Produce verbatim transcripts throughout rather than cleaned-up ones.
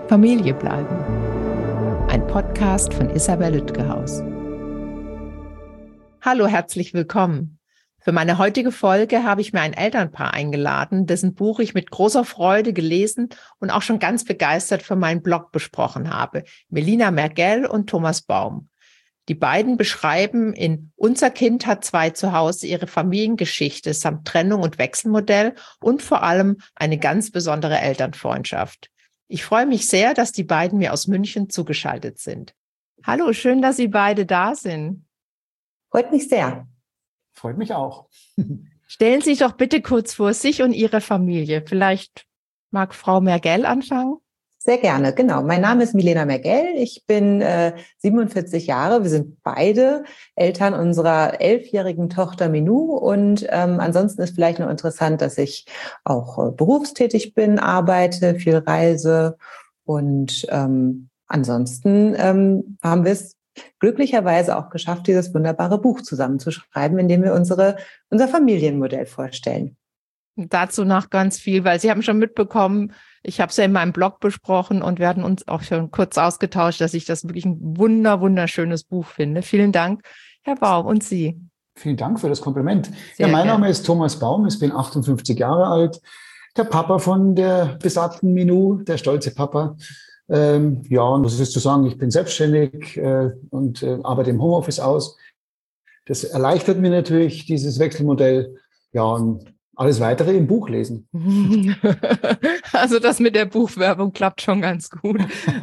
Familie bleiben. Ein Podcast von Isabel Lütgehaus. Hallo, herzlich willkommen. Für meine heutige Folge habe ich mir ein Elternpaar eingeladen, dessen Buch ich mit großer Freude gelesen und auch schon ganz begeistert für meinen Blog besprochen habe. Melina Mergell und Thomas Baum. Die beiden beschreiben in Unser Kind hat zwei zu Hause ihre Familiengeschichte samt Trennung und Wechselmodell und vor allem eine ganz besondere Elternfreundschaft. Ich freue mich sehr, dass die beiden mir aus München zugeschaltet sind. Hallo, schön, dass Sie beide da sind. Freut mich sehr. Freut mich auch. Stellen Sie sich doch bitte kurz vor, sich und Ihre Familie. Vielleicht mag Frau Mergell anfangen? Sehr gerne, genau. Mein Name ist Melina Mergell. Ich bin äh, siebenundvierzig Jahre. Wir sind beide Eltern unserer elfjährigen Tochter Minou. Und ähm, ansonsten ist vielleicht noch interessant, dass ich auch äh, berufstätig bin, arbeite, viel reise. Und ähm, ansonsten ähm, haben wir es glücklicherweise auch geschafft, dieses wunderbare Buch zusammenzuschreiben, in dem wir unsere, unser Familienmodell vorstellen. Dazu noch ganz viel, weil Sie haben schon mitbekommen, ich habe es ja in meinem Blog besprochen und wir hatten uns auch schon kurz ausgetauscht, dass ich das wirklich ein wunder, wunderschönes Buch finde. Vielen Dank, Herr Baum, und Sie. Vielen Dank für das Kompliment. Sehr ja, mein gerne. Name ist Thomas Baum, ich bin achtundfünfzig Jahre alt, der Papa von der besagten Minou, der stolze Papa. Ähm, ja, und was ist zu sagen, ich bin selbstständig äh, und äh, arbeite im Homeoffice aus. Das erleichtert mir natürlich dieses Wechselmodell. Ja, und alles Weitere im Buch lesen. Also das mit der Buchwerbung klappt schon ganz gut.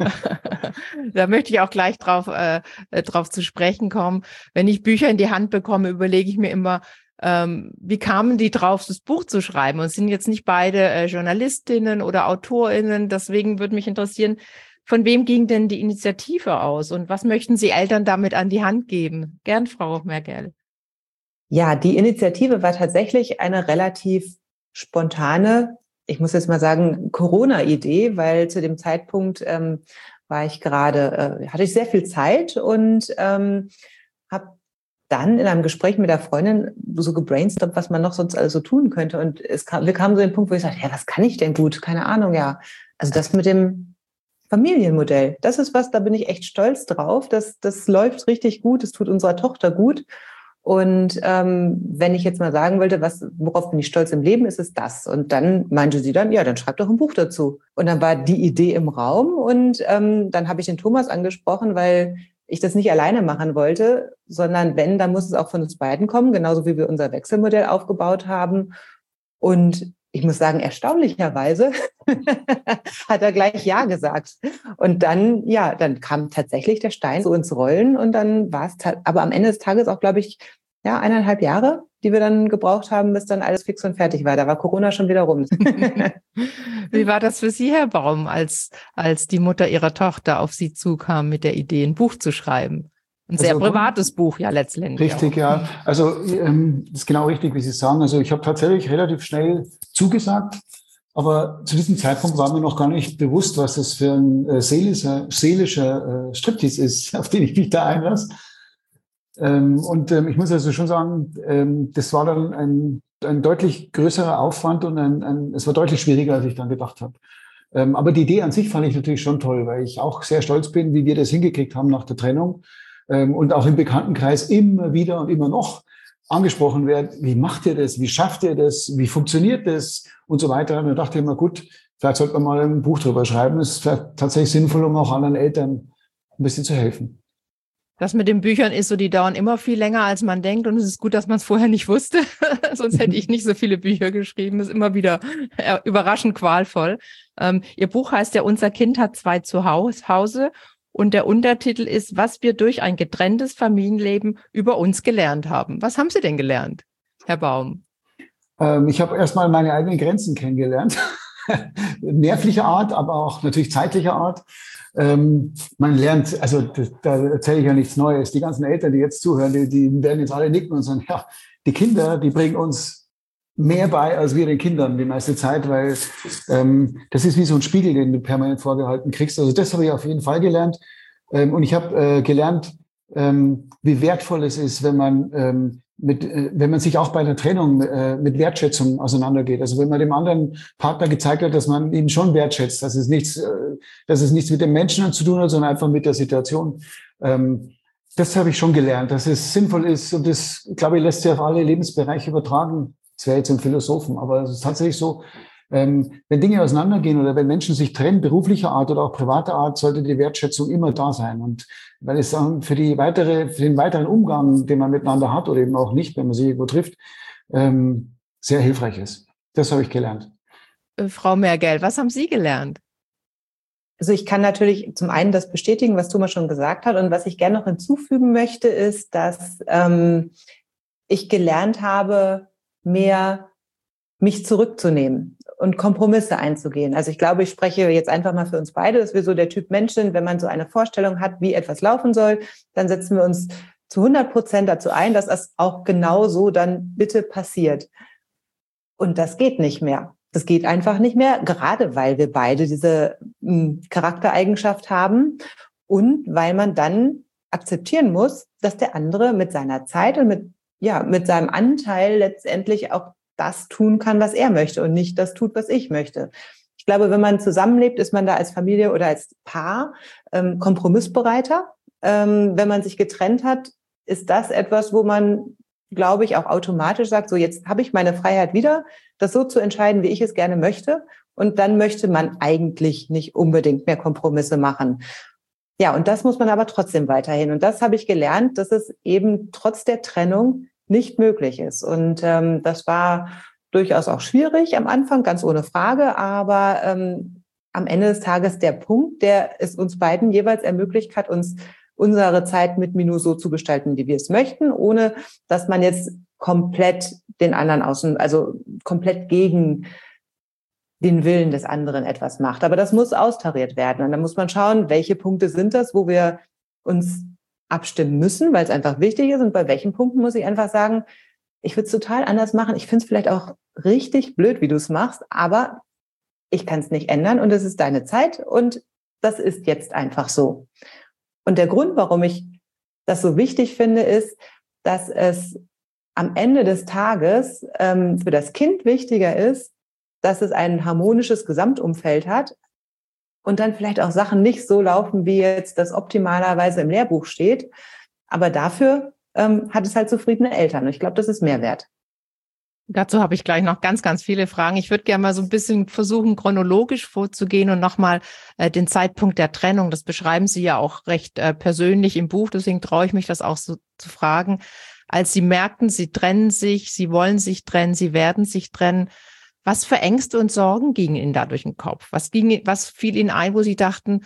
Da möchte ich auch gleich drauf, äh, drauf zu sprechen kommen. Wenn ich Bücher in die Hand bekomme, überlege ich mir immer, ähm, wie kamen die drauf, das Buch zu schreiben? Und es sind jetzt nicht beide äh, Journalistinnen oder AutorInnen. Deswegen würde mich interessieren, von wem ging denn die Initiative aus? Und was möchten Sie Eltern damit an die Hand geben? Gern, Frau Mergell. Ja, die Initiative war tatsächlich eine relativ spontane, ich muss jetzt mal sagen, Corona-Idee, weil zu dem Zeitpunkt ähm, war ich gerade, äh, hatte ich sehr viel Zeit und ähm, habe dann in einem Gespräch mit der Freundin so gebrainstormt, was man noch sonst alles so tun könnte. Und es kam, wir kamen so in den Punkt, wo ich sagte, ja, was kann ich denn gut? Keine Ahnung, ja. Also das mit dem Familienmodell, das ist was, da bin ich echt stolz drauf. Das, das läuft richtig gut, es tut unserer Tochter gut. Und ähm, wenn ich jetzt mal sagen wollte, was, worauf bin ich stolz im Leben, ist es das. Und dann meinte sie dann, ja, dann schreib doch ein Buch dazu. Und dann war die Idee im Raum und ähm, dann habe ich den Thomas angesprochen, weil ich das nicht alleine machen wollte, sondern wenn, dann muss es auch von uns beiden kommen, genauso wie wir unser Wechselmodell aufgebaut haben. Und ich muss sagen, erstaunlicherweise hat er gleich Ja gesagt. Und dann, ja, dann kam tatsächlich der Stein so ins Rollen und dann war es, ta- aber am Ende des Tages auch, glaube ich, ja, eineinhalb Jahre, die wir dann gebraucht haben, bis dann alles fix und fertig war. Da war Corona schon wieder rum. Wie war das für Sie, Herr Baum, als, als die Mutter Ihrer Tochter auf Sie zukam mit der Idee, ein Buch zu schreiben? Ein sehr Also, privates Buch, ja, letztendlich. Richtig, auch. ja. Also ähm, das ist genau richtig, wie Sie sagen. Also ich habe tatsächlich relativ schnell zugesagt, aber zu diesem Zeitpunkt war mir noch gar nicht bewusst, was das für ein äh, seelischer, seelischer äh, Striptease ist, auf den ich mich da einlasse. Ähm, und ähm, ich muss also schon sagen, ähm, das war dann ein, ein deutlich größerer Aufwand und ein, ein, es war deutlich schwieriger, als ich dann gedacht habe. Ähm, aber die Idee an sich fand ich natürlich schon toll, weil ich auch sehr stolz bin, wie wir das hingekriegt haben nach der Trennung. Und auch im Bekanntenkreis immer wieder und immer noch angesprochen wird, wie macht ihr das, wie schafft ihr das, wie funktioniert das und so weiter. Und da dachte ich mir, gut, vielleicht sollte man mal ein Buch drüber schreiben. Das ist vielleicht tatsächlich sinnvoll, um auch anderen Eltern ein bisschen zu helfen. Das mit den Büchern ist so, die dauern immer viel länger, als man denkt. Und es ist gut, dass man es vorher nicht wusste. Sonst hätte ich nicht so viele Bücher geschrieben. Das ist immer wieder überraschend qualvoll. Ähm, Ihr Buch heißt ja, Unser Kind hat zwei zu Hause. Und der Untertitel ist, was wir durch ein getrenntes Familienleben über uns gelernt haben. Was haben Sie denn gelernt, Herr Baum? Ähm, ich habe erstmal meine eigenen Grenzen kennengelernt. Nervlicher Art, aber auch natürlich zeitlicher Art. Ähm, man lernt, also das, da erzähle ich ja nichts Neues. Die ganzen Eltern, die jetzt zuhören, die, die werden jetzt alle nicken und sagen, ja, die Kinder, die bringen uns mehr bei als wir den Kindern die meiste Zeit, weil ähm, das ist wie so ein Spiegel, den du permanent vorgehalten kriegst. Also das habe ich auf jeden Fall gelernt. Ähm, und ich habe äh, gelernt, ähm, wie wertvoll es ist, wenn man ähm, mit, äh, wenn man sich auch bei der Trennung äh, mit Wertschätzung auseinandergeht. Also wenn man dem anderen Partner gezeigt hat, dass man ihn schon wertschätzt, dass es nichts, äh, dass es nichts mit dem Menschen zu tun hat, sondern einfach mit der Situation. Ähm, das habe ich schon gelernt, dass es sinnvoll ist und das, glaube ich, lässt sich auf alle Lebensbereiche übertragen. Das wäre jetzt ein Philosophen, aber es ist tatsächlich so, ähm, wenn Dinge auseinandergehen oder wenn Menschen sich trennen, beruflicher Art oder auch privater Art, sollte die Wertschätzung immer da sein. Und weil es dann für die weitere, für den weiteren Umgang, den man miteinander hat oder eben auch nicht, wenn man sich irgendwo trifft, ähm, sehr hilfreich ist. Das habe ich gelernt. Frau Mergel, was haben Sie gelernt? Also ich kann natürlich zum einen das bestätigen, was Thomas schon gesagt hat. Und was ich gerne noch hinzufügen möchte, ist, dass ähm, ich gelernt habe, mehr mich zurückzunehmen und Kompromisse einzugehen. Also ich glaube, ich spreche jetzt einfach mal für uns beide, dass wir so der Typ Mensch sind, wenn man so eine Vorstellung hat, wie etwas laufen soll, dann setzen wir uns zu hundert Prozent dazu ein, dass das auch genau so dann bitte passiert. Und das geht nicht mehr. Das geht einfach nicht mehr, gerade weil wir beide diese mh, Charaktereigenschaft haben und weil man dann akzeptieren muss, dass der andere mit seiner Zeit und mit, ja, mit seinem Anteil letztendlich auch das tun kann, was er möchte und nicht das tut, was ich möchte. Ich glaube, wenn man zusammenlebt, ist man da als Familie oder als Paar ähm, kompromissbereiter. Ähm, wenn man sich getrennt hat, ist das etwas, wo man, glaube ich, auch automatisch sagt, so jetzt habe ich meine Freiheit wieder, das so zu entscheiden, wie ich es gerne möchte. Und dann möchte man eigentlich nicht unbedingt mehr Kompromisse machen. Ja, und das muss man aber trotzdem weiterhin. Und das habe ich gelernt, dass es eben trotz der Trennung nicht möglich ist. Und ähm, das war durchaus auch schwierig am Anfang, ganz ohne Frage. Aber ähm, am Ende des Tages der Punkt, der es uns beiden jeweils ermöglicht hat, uns unsere Zeit mit Minu so zu gestalten, wie wir es möchten, ohne dass man jetzt komplett den anderen außen, also komplett gegen den Willen des anderen etwas macht. Aber das muss austariert werden. Und dann muss man schauen, welche Punkte sind das, wo wir uns abstimmen müssen, weil es einfach wichtig ist. Und bei welchen Punkten muss ich einfach sagen, ich würde es total anders machen. Ich finde es vielleicht auch richtig blöd, wie du es machst, aber ich kann es nicht ändern und es ist deine Zeit und das ist jetzt einfach so. Und der Grund, warum ich das so wichtig finde, ist, dass es am Ende des Tages ähm, für das Kind wichtiger ist, dass es ein harmonisches Gesamtumfeld hat und dann vielleicht auch Sachen nicht so laufen, wie jetzt das optimalerweise im Lehrbuch steht. Aber dafür ähm, hat es halt zufriedene Eltern. Und ich glaube, das ist Mehrwert. Dazu habe ich gleich noch ganz, ganz viele Fragen. Ich würde gerne mal so ein bisschen versuchen, chronologisch vorzugehen und nochmal äh, den Zeitpunkt der Trennung, das beschreiben Sie ja auch recht äh, persönlich im Buch, deswegen traue ich mich das auch so zu fragen. Als Sie merkten, Sie trennen sich, Sie wollen sich trennen, Sie werden sich trennen, was für Ängste und Sorgen gingen Ihnen da durch den Kopf? Was ging, was fiel Ihnen ein, wo Sie dachten,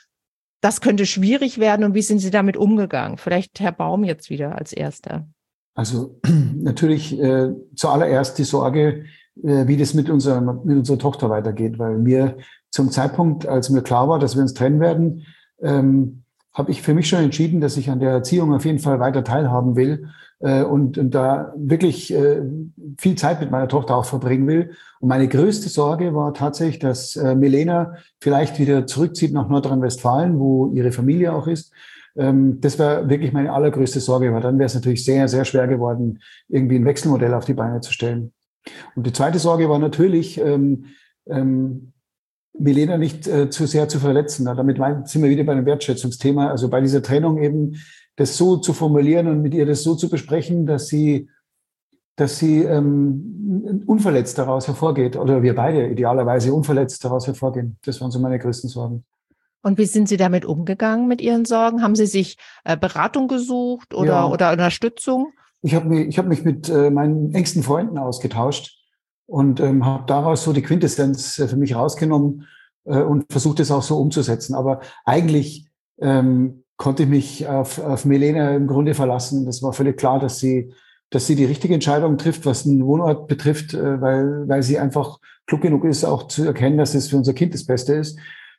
das könnte schwierig werden und wie sind Sie damit umgegangen? Vielleicht Herr Baum jetzt wieder als Erster. Also natürlich äh, zuallererst die Sorge, äh, wie das mit unserer, mit unserer Tochter weitergeht, weil mir zum Zeitpunkt, als mir klar war, dass wir uns trennen werden, ähm, habe ich für mich schon entschieden, dass ich an der Erziehung auf jeden Fall weiter teilhaben will äh, und, und da wirklich äh, viel Zeit mit meiner Tochter auch verbringen will. Und meine größte Sorge war tatsächlich, dass äh, Milena vielleicht wieder zurückzieht nach Nordrhein-Westfalen, wo ihre Familie auch ist. Das war wirklich meine allergrößte Sorge, weil dann wäre es natürlich sehr, sehr schwer geworden, irgendwie ein Wechselmodell auf die Beine zu stellen. Und die zweite Sorge war natürlich, ähm, ähm, Milena nicht äh, zu sehr zu verletzen. Damit sind wir wieder bei einem Wertschätzungsthema. Also bei dieser Trennung eben das so zu formulieren und mit ihr das so zu besprechen, dass sie, dass sie ähm, unverletzt daraus hervorgeht oder wir beide idealerweise unverletzt daraus hervorgehen. Das waren so meine größten Sorgen. Und wie sind Sie damit umgegangen mit Ihren Sorgen? Haben Sie sich äh, Beratung gesucht oder, ja. oder Unterstützung? Ich habe mich, ich hab mich mit äh, meinen engsten Freunden ausgetauscht und ähm, habe daraus so die Quintessenz äh, für mich rausgenommen äh, und versucht es auch so umzusetzen. Aber eigentlich ähm, konnte ich mich auf, auf Milena im Grunde verlassen. Das war völlig klar, dass sie, dass sie die richtige Entscheidung trifft, was den Wohnort betrifft, äh, weil, weil sie einfach klug genug ist, auch zu erkennen, dass es für unser Kind das Beste ist.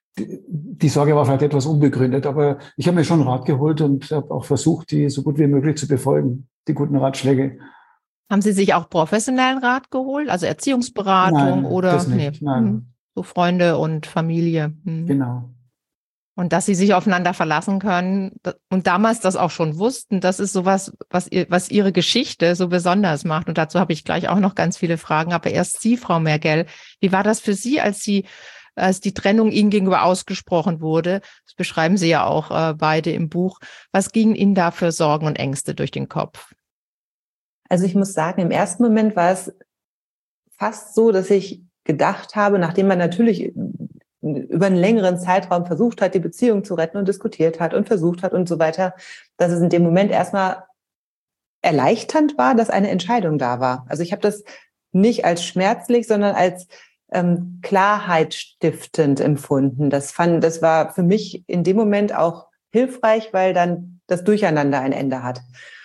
Die Sorge war vielleicht etwas unbegründet, aber ich habe mir schon Rat geholt und habe auch versucht, die so gut wie möglich zu befolgen, die guten Ratschläge. Haben Sie sich auch professionellen Rat geholt, also Erziehungsberatung Nein, oder das nicht, nee, nein. so Freunde und Familie? Hm. Genau. Und dass sie sich aufeinander verlassen können und damals das auch schon wussten, das ist sowas, was ihr, was ihre Geschichte so besonders macht. Und dazu habe ich gleich auch noch ganz viele Fragen. Aber erst Sie, Frau Mergell, wie war das für Sie, als Sie, als die Trennung Ihnen gegenüber ausgesprochen wurde? Das beschreiben Sie ja auch äh, beide im Buch. Was gingen Ihnen da für Sorgen und Ängste durch den Kopf? Also ich muss sagen, im ersten Moment war es fast so, dass ich gedacht habe, nachdem man natürlich über einen längeren Zeitraum versucht hat, die Beziehung zu retten und diskutiert hat und versucht hat und so weiter, dass es in dem Moment erstmal erleichternd war, dass eine Entscheidung da war. Also ich habe das nicht als schmerzlich, sondern als ähm, klarheitsstiftend empfunden. Das fand, das war für mich in dem Moment auch hilfreich, weil dann das Durcheinander ein Ende hat.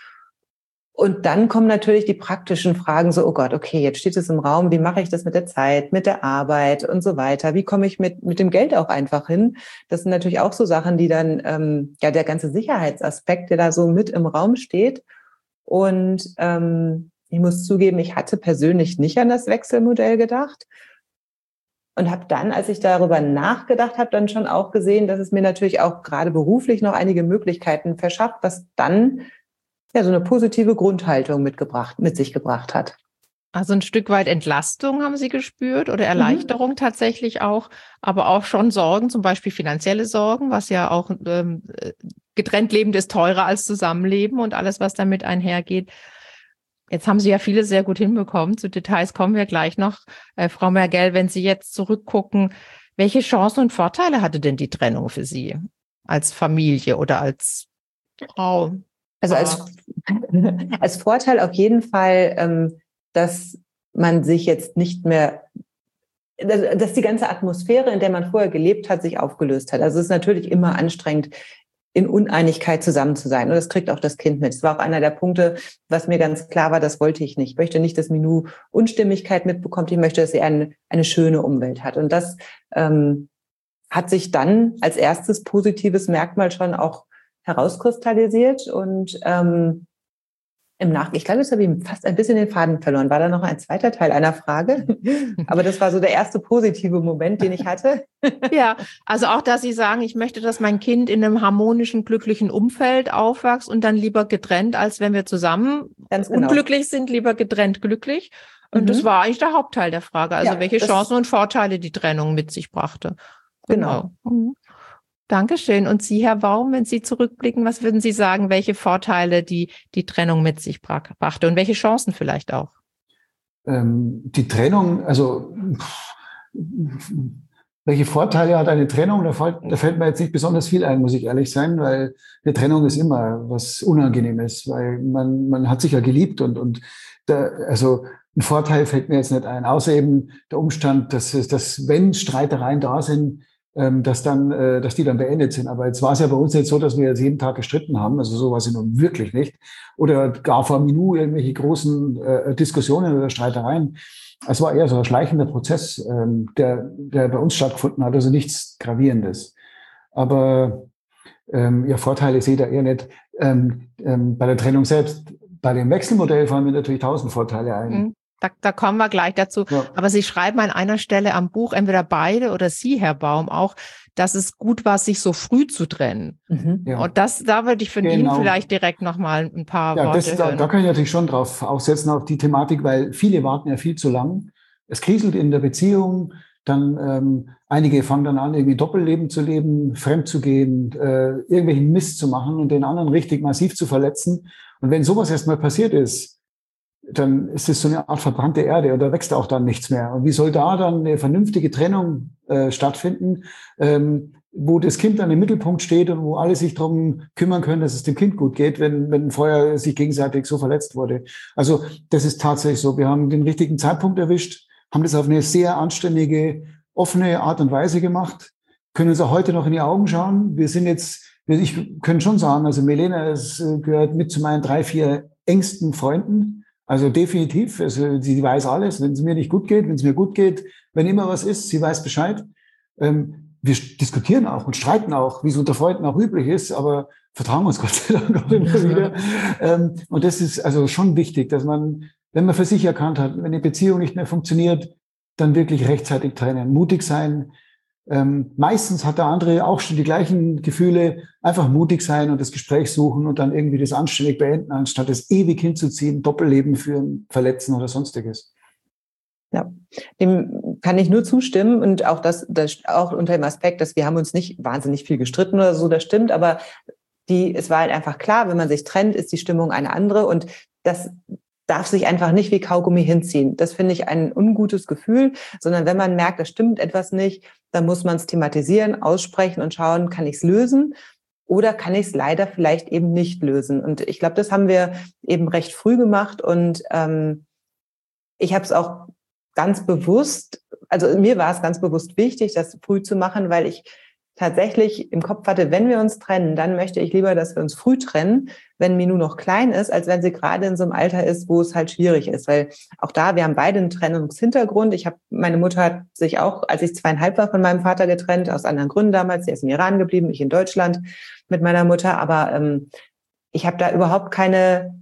Und dann kommen natürlich die praktischen Fragen so, oh Gott, okay, jetzt steht es im Raum, wie mache ich das mit der Zeit, mit der Arbeit und so weiter? Wie komme ich mit mit dem Geld auch einfach hin? Das sind natürlich auch so Sachen, die dann, ähm, ja, der ganze Sicherheitsaspekt, der da so mit im Raum steht. Und ähm, ich muss zugeben, ich hatte persönlich nicht an das Wechselmodell gedacht und habe dann, als ich darüber nachgedacht habe, dann schon auch gesehen, dass es mir natürlich auch gerade beruflich noch einige Möglichkeiten verschafft, was dann ja so eine positive Grundhaltung mitgebracht, mit sich gebracht hat. Also ein Stück weit Entlastung haben Sie gespürt oder Erleichterung mhm. tatsächlich auch, aber auch schon Sorgen, zum Beispiel finanzielle Sorgen, was ja auch ähm, getrennt lebend ist teurer als Zusammenleben und alles, was damit einhergeht. Jetzt haben Sie ja viele sehr gut hinbekommen. Zu Details kommen wir gleich noch. Äh, Frau Mergell, wenn Sie jetzt zurückgucken, welche Chancen und Vorteile hatte denn die Trennung für Sie als Familie oder als Frau? Also als, als Vorteil auf jeden Fall, ähm, dass man sich jetzt nicht mehr, dass die ganze Atmosphäre, in der man vorher gelebt hat, sich aufgelöst hat. Also es ist natürlich immer anstrengend, in Uneinigkeit zusammen zu sein. Und das kriegt auch das Kind mit. Das war auch einer der Punkte, was mir ganz klar war, das wollte ich nicht. Ich möchte nicht, dass Minou Unstimmigkeit mitbekommt. Ich möchte, dass sie eine, eine schöne Umwelt hat. Und das ähm, hat sich dann als erstes positives Merkmal schon auch herauskristallisiert. Und ähm, im Nachgang, ich glaube, jetzt habe ich fast ein bisschen den Faden verloren. War da noch ein zweiter Teil einer Frage? Aber das war so der erste positive Moment, den ich hatte. Ja, also auch, dass Sie sagen, ich möchte, dass mein Kind in einem harmonischen, glücklichen Umfeld aufwächst und dann lieber getrennt, als wenn wir zusammen Ganz genau. unglücklich sind, lieber getrennt glücklich. Und mhm. das war eigentlich der Hauptteil der Frage. Also ja, welche Chancen und Vorteile die Trennung mit sich brachte. Genau. genau. Mhm. Dankeschön. Und Sie, Herr Baum, wenn Sie zurückblicken, was würden Sie sagen, welche Vorteile die, die Trennung mit sich brachte und welche Chancen vielleicht auch? Ähm, die Trennung, also welche Vorteile hat eine Trennung? Da fällt, da fällt mir jetzt nicht besonders viel ein, muss ich ehrlich sein, weil eine Trennung ist immer was Unangenehmes, weil man, man hat sich ja geliebt und, und da, also ein Vorteil fällt mir jetzt nicht ein, außer eben der Umstand, dass, dass wenn Streitereien da sind, dass dann, dass die dann beendet sind. Aber jetzt war es ja bei uns jetzt so, dass wir jetzt jeden Tag gestritten haben. Also so war es nun wirklich nicht. Oder gar vor Minou irgendwelche großen äh, Diskussionen oder Streitereien. Es war eher so ein schleichender Prozess, ähm, der, der bei uns stattgefunden hat. Also nichts Gravierendes. Aber ähm, ja, Vorteile sehe ich da eher nicht. Ähm, ähm, bei der Trennung selbst, bei dem Wechselmodell fallen mir natürlich tausend Vorteile ein. Mhm. Da, da kommen wir gleich dazu. Ja. Aber Sie schreiben an einer Stelle am Buch, entweder beide oder Sie, Herr Baum, auch, dass es gut war, sich so früh zu trennen. Mhm. Ja. Und das, da würde ich von genau. Ihnen vielleicht direkt nochmal ein paar ja, Worte das, hören. Da, da kann ich natürlich schon drauf aufsetzen, auf die Thematik, weil viele warten ja viel zu lang. Es kriselt in der Beziehung. Dann ähm, einige fangen dann an, irgendwie Doppelleben zu leben, fremd zu gehen, äh, irgendwelchen Mist zu machen und den anderen richtig massiv zu verletzen. Und wenn sowas erstmal passiert ist, dann ist es so eine Art verbrannte Erde und da wächst auch dann nichts mehr. Und wie soll da dann eine vernünftige Trennung äh, stattfinden, ähm, wo das Kind dann im Mittelpunkt steht und wo alle sich darum kümmern können, dass es dem Kind gut geht, wenn, wenn vorher sich gegenseitig so verletzt wurde. Also das ist tatsächlich so. Wir haben den richtigen Zeitpunkt erwischt, haben das auf eine sehr anständige, offene Art und Weise gemacht, können uns auch heute noch in die Augen schauen. Wir sind jetzt, ich kann schon sagen, also Milena es gehört mit zu meinen drei, vier engsten Freunden. Also definitiv, also sie weiß alles, wenn es mir nicht gut geht, wenn es mir gut geht, wenn immer was ist, sie weiß Bescheid. Ähm, wir diskutieren auch und streiten auch, wie es unter Freunden auch üblich ist, aber vertrauen uns Gott sei Dank auch immer wieder. Ähm, und das ist also schon wichtig, dass man, wenn man für sich erkannt hat, wenn eine Beziehung nicht mehr funktioniert, dann wirklich rechtzeitig trennen, mutig sein, Ähm, meistens hat der andere auch schon die gleichen Gefühle, einfach mutig sein und das Gespräch suchen und dann irgendwie das anständig beenden, anstatt es ewig hinzuziehen, Doppelleben führen, verletzen oder sonstiges. Ja, dem kann ich nur zustimmen und auch das, das auch unter dem Aspekt, dass wir haben uns nicht wahnsinnig viel gestritten oder so, das stimmt, aber die, es war halt einfach klar, wenn man sich trennt, ist die Stimmung eine andere und das darf sich einfach nicht wie Kaugummi hinziehen. Das finde ich ein ungutes Gefühl, sondern wenn man merkt, da stimmt etwas nicht, dann muss man es thematisieren, aussprechen und schauen, kann ich es lösen oder kann ich es leider vielleicht eben nicht lösen. Und ich glaube, das haben wir eben recht früh gemacht und ähm, ich habe es auch ganz bewusst, also mir war es ganz bewusst wichtig, das früh zu machen, weil ich tatsächlich im Kopf hatte, wenn wir uns trennen, dann möchte ich lieber, dass wir uns früh trennen, wenn Minou noch klein ist, als wenn sie gerade in so einem Alter ist, wo es halt schwierig ist. Weil auch da, wir haben beide einen Trennungshintergrund. Ich habe, meine Mutter hat sich auch, als ich zweieinhalb war, von meinem Vater getrennt, aus anderen Gründen damals. Sie ist im Iran geblieben, ich in Deutschland mit meiner Mutter. Aber ähm, ich habe da überhaupt keine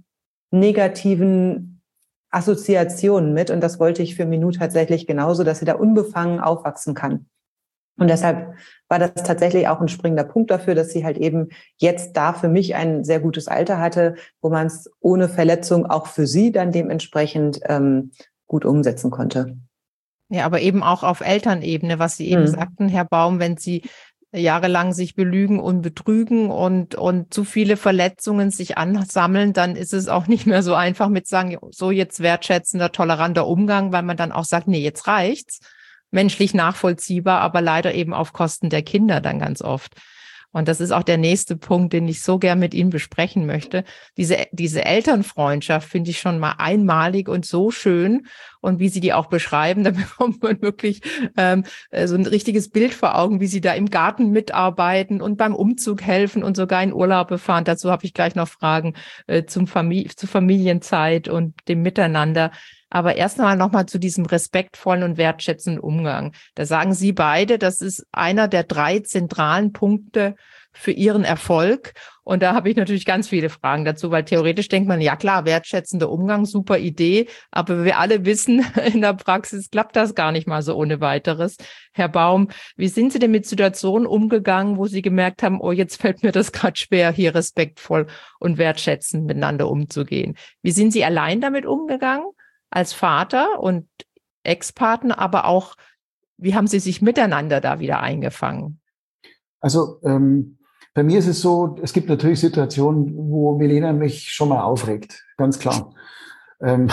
negativen Assoziationen mit. Und das wollte ich für Minou tatsächlich genauso, dass sie da unbefangen aufwachsen kann. Und deshalb war das tatsächlich auch ein springender Punkt dafür, dass sie halt eben jetzt da für mich ein sehr gutes Alter hatte, wo man es ohne Verletzung auch für sie dann dementsprechend ähm, gut umsetzen konnte. Ja, aber eben auch auf Elternebene, was Sie eben Mhm. sagten, Herr Baum, wenn Sie jahrelang sich belügen und betrügen und, und zu viele Verletzungen sich ansammeln, dann ist es auch nicht mehr so einfach mit sagen, so jetzt wertschätzender, toleranter Umgang, weil man dann auch sagt, nee, jetzt reicht's. Menschlich nachvollziehbar, aber leider eben auf Kosten der Kinder dann ganz oft. Und das ist auch der nächste Punkt, den ich so gern mit Ihnen besprechen möchte. Diese, diese Elternfreundschaft finde ich schon mal einmalig und so schön. Und wie Sie die auch beschreiben, da bekommt man wirklich ähm, so ein richtiges Bild vor Augen, wie Sie da im Garten mitarbeiten und beim Umzug helfen und sogar in Urlaube fahren. Dazu habe ich gleich noch Fragen äh, zum Famili- zur Familienzeit und dem Miteinander. Aber erst einmal nochmal zu diesem respektvollen und wertschätzenden Umgang. Da sagen Sie beide, das ist einer der drei zentralen Punkte für Ihren Erfolg. Und da habe ich natürlich ganz viele Fragen dazu, weil theoretisch denkt man, ja klar, wertschätzender Umgang, super Idee. Aber wir alle wissen, in der Praxis klappt das gar nicht mal so ohne weiteres. Herr Baum, wie sind Sie denn mit Situationen umgegangen, wo Sie gemerkt haben, oh, jetzt fällt mir das gerade schwer, hier respektvoll und wertschätzend miteinander umzugehen? Wie sind Sie allein damit umgegangen? Als Vater und Ex-Partner, aber auch, wie haben Sie sich miteinander da wieder eingefangen? Also ähm, bei mir ist es so, es gibt natürlich Situationen, wo Milena mich schon mal aufregt, ganz klar. Ähm,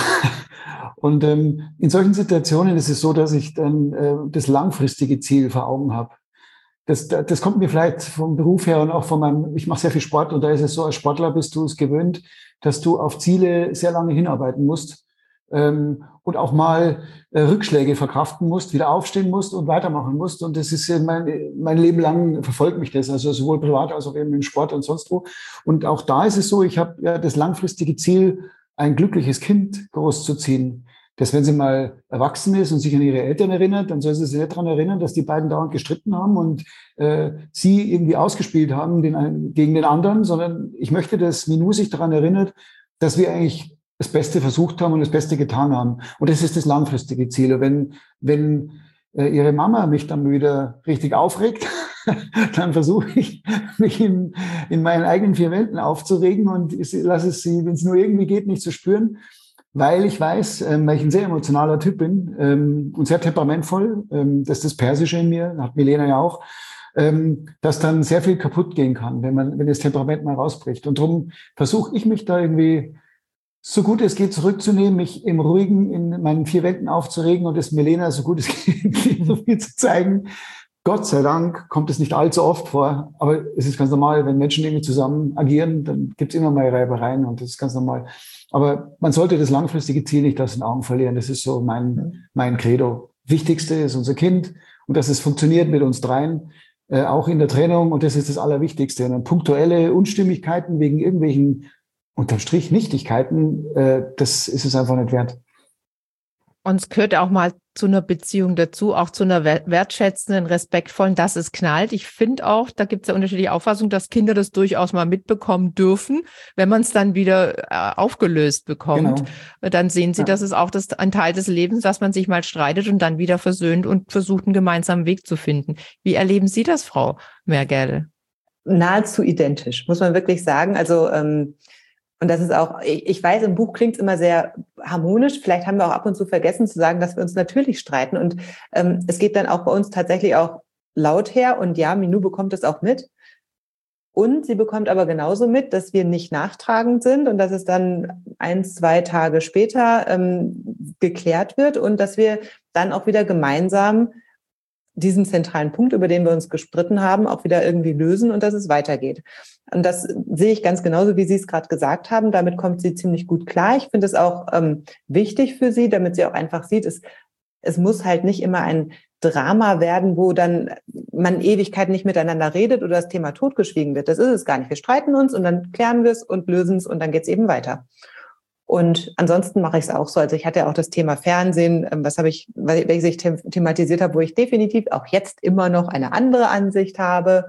und ähm, in solchen Situationen ist es so, dass ich dann äh, das langfristige Ziel vor Augen habe. Das, das kommt mir vielleicht vom Beruf her und auch von meinem, ich mache sehr viel Sport und da ist es so, als Sportler bist du es gewöhnt, dass du auf Ziele sehr lange hinarbeiten musst. Ähm, und auch mal äh, Rückschläge verkraften musst, wieder aufstehen musst und weitermachen musst. Und das ist äh, mein, mein Leben lang verfolgt mich das, also sowohl privat als auch eben im Sport und sonst wo. Und auch da ist es so, ich habe ja das langfristige Ziel, ein glückliches Kind großzuziehen. Dass wenn sie mal erwachsen ist und sich an ihre Eltern erinnert, dann soll sie sich nicht daran erinnern, dass die beiden dauernd gestritten haben und äh, sie irgendwie ausgespielt haben den einen, gegen den anderen, sondern ich möchte, dass Minou sich daran erinnert, dass wir eigentlich das Beste versucht haben und das Beste getan haben. Und das ist das langfristige Ziel. Und wenn, wenn äh, ihre Mama mich dann wieder richtig aufregt, dann versuche ich, mich in, in meinen eigenen vier Wänden aufzuregen und lasse es sie, wenn es nur irgendwie geht, nicht zu spüren, weil ich weiß, ähm, weil ich ein sehr emotionaler Typ bin ähm, und sehr temperamentvoll, ähm, das ist das Persische in mir, hat Milena ja auch, ähm, dass dann sehr viel kaputt gehen kann, wenn man, wenn das Temperament mal rausbricht. Und darum versuche ich mich da irgendwie so gut es geht zurückzunehmen, mich im Ruhigen in meinen vier Wänden aufzuregen und es Milena so gut es geht so viel zu zeigen. Gott sei Dank kommt es nicht allzu oft vor, aber es ist ganz normal, wenn Menschen irgendwie zusammen agieren, dann gibt es immer mal Reibereien und das ist ganz normal. Aber man sollte das langfristige Ziel nicht aus den Augen verlieren. Das ist so mein, mein Credo. Wichtigste ist unser Kind und dass es funktioniert mit uns dreien, äh, auch in der Trennung und das ist das Allerwichtigste. Und dann punktuelle Unstimmigkeiten wegen irgendwelchen unterm Strich Nichtigkeiten, äh, das ist es einfach nicht wert. Und es gehört auch mal zu einer Beziehung dazu, auch zu einer wertschätzenden, respektvollen, dass es knallt. Ich finde auch, da gibt es ja unterschiedliche Auffassungen, dass Kinder das durchaus mal mitbekommen dürfen, wenn man es dann wieder äh, aufgelöst bekommt. Genau. Dann sehen sie, ja. Das ist auch das, ein Teil des Lebens, dass man sich mal streitet und dann wieder versöhnt und versucht, einen gemeinsamen Weg zu finden. Wie erleben Sie das, Frau Mergel? Nahezu identisch, muss man wirklich sagen. Also ähm, und das ist auch, ich weiß, im Buch klingt es immer sehr harmonisch. Vielleicht haben wir auch ab und zu vergessen zu sagen, dass wir uns natürlich streiten. Und ähm, es geht dann auch bei uns tatsächlich auch laut her. Und ja, Minou bekommt es auch mit. Und sie bekommt aber genauso mit, dass wir nicht nachtragend sind und dass es dann ein, zwei Tage später ähm, geklärt wird und dass wir dann auch wieder gemeinsam diesen zentralen Punkt, über den wir uns gestritten haben, auch wieder irgendwie lösen und dass es weitergeht. Und das sehe ich ganz genauso, wie Sie es gerade gesagt haben. Damit kommt sie ziemlich gut klar. Ich finde es auch ähm, wichtig für sie, damit sie auch einfach sieht, es, es muss halt nicht immer ein Drama werden, wo dann man Ewigkeit nicht miteinander redet oder das Thema totgeschwiegen wird. Das ist es gar nicht. Wir streiten uns und dann klären wir es und lösen es und dann geht es eben weiter. Und ansonsten mache ich es auch so. Also ich hatte ja auch das Thema Fernsehen, was habe ich, welches ich thematisiert habe, wo ich definitiv auch jetzt immer noch eine andere Ansicht habe.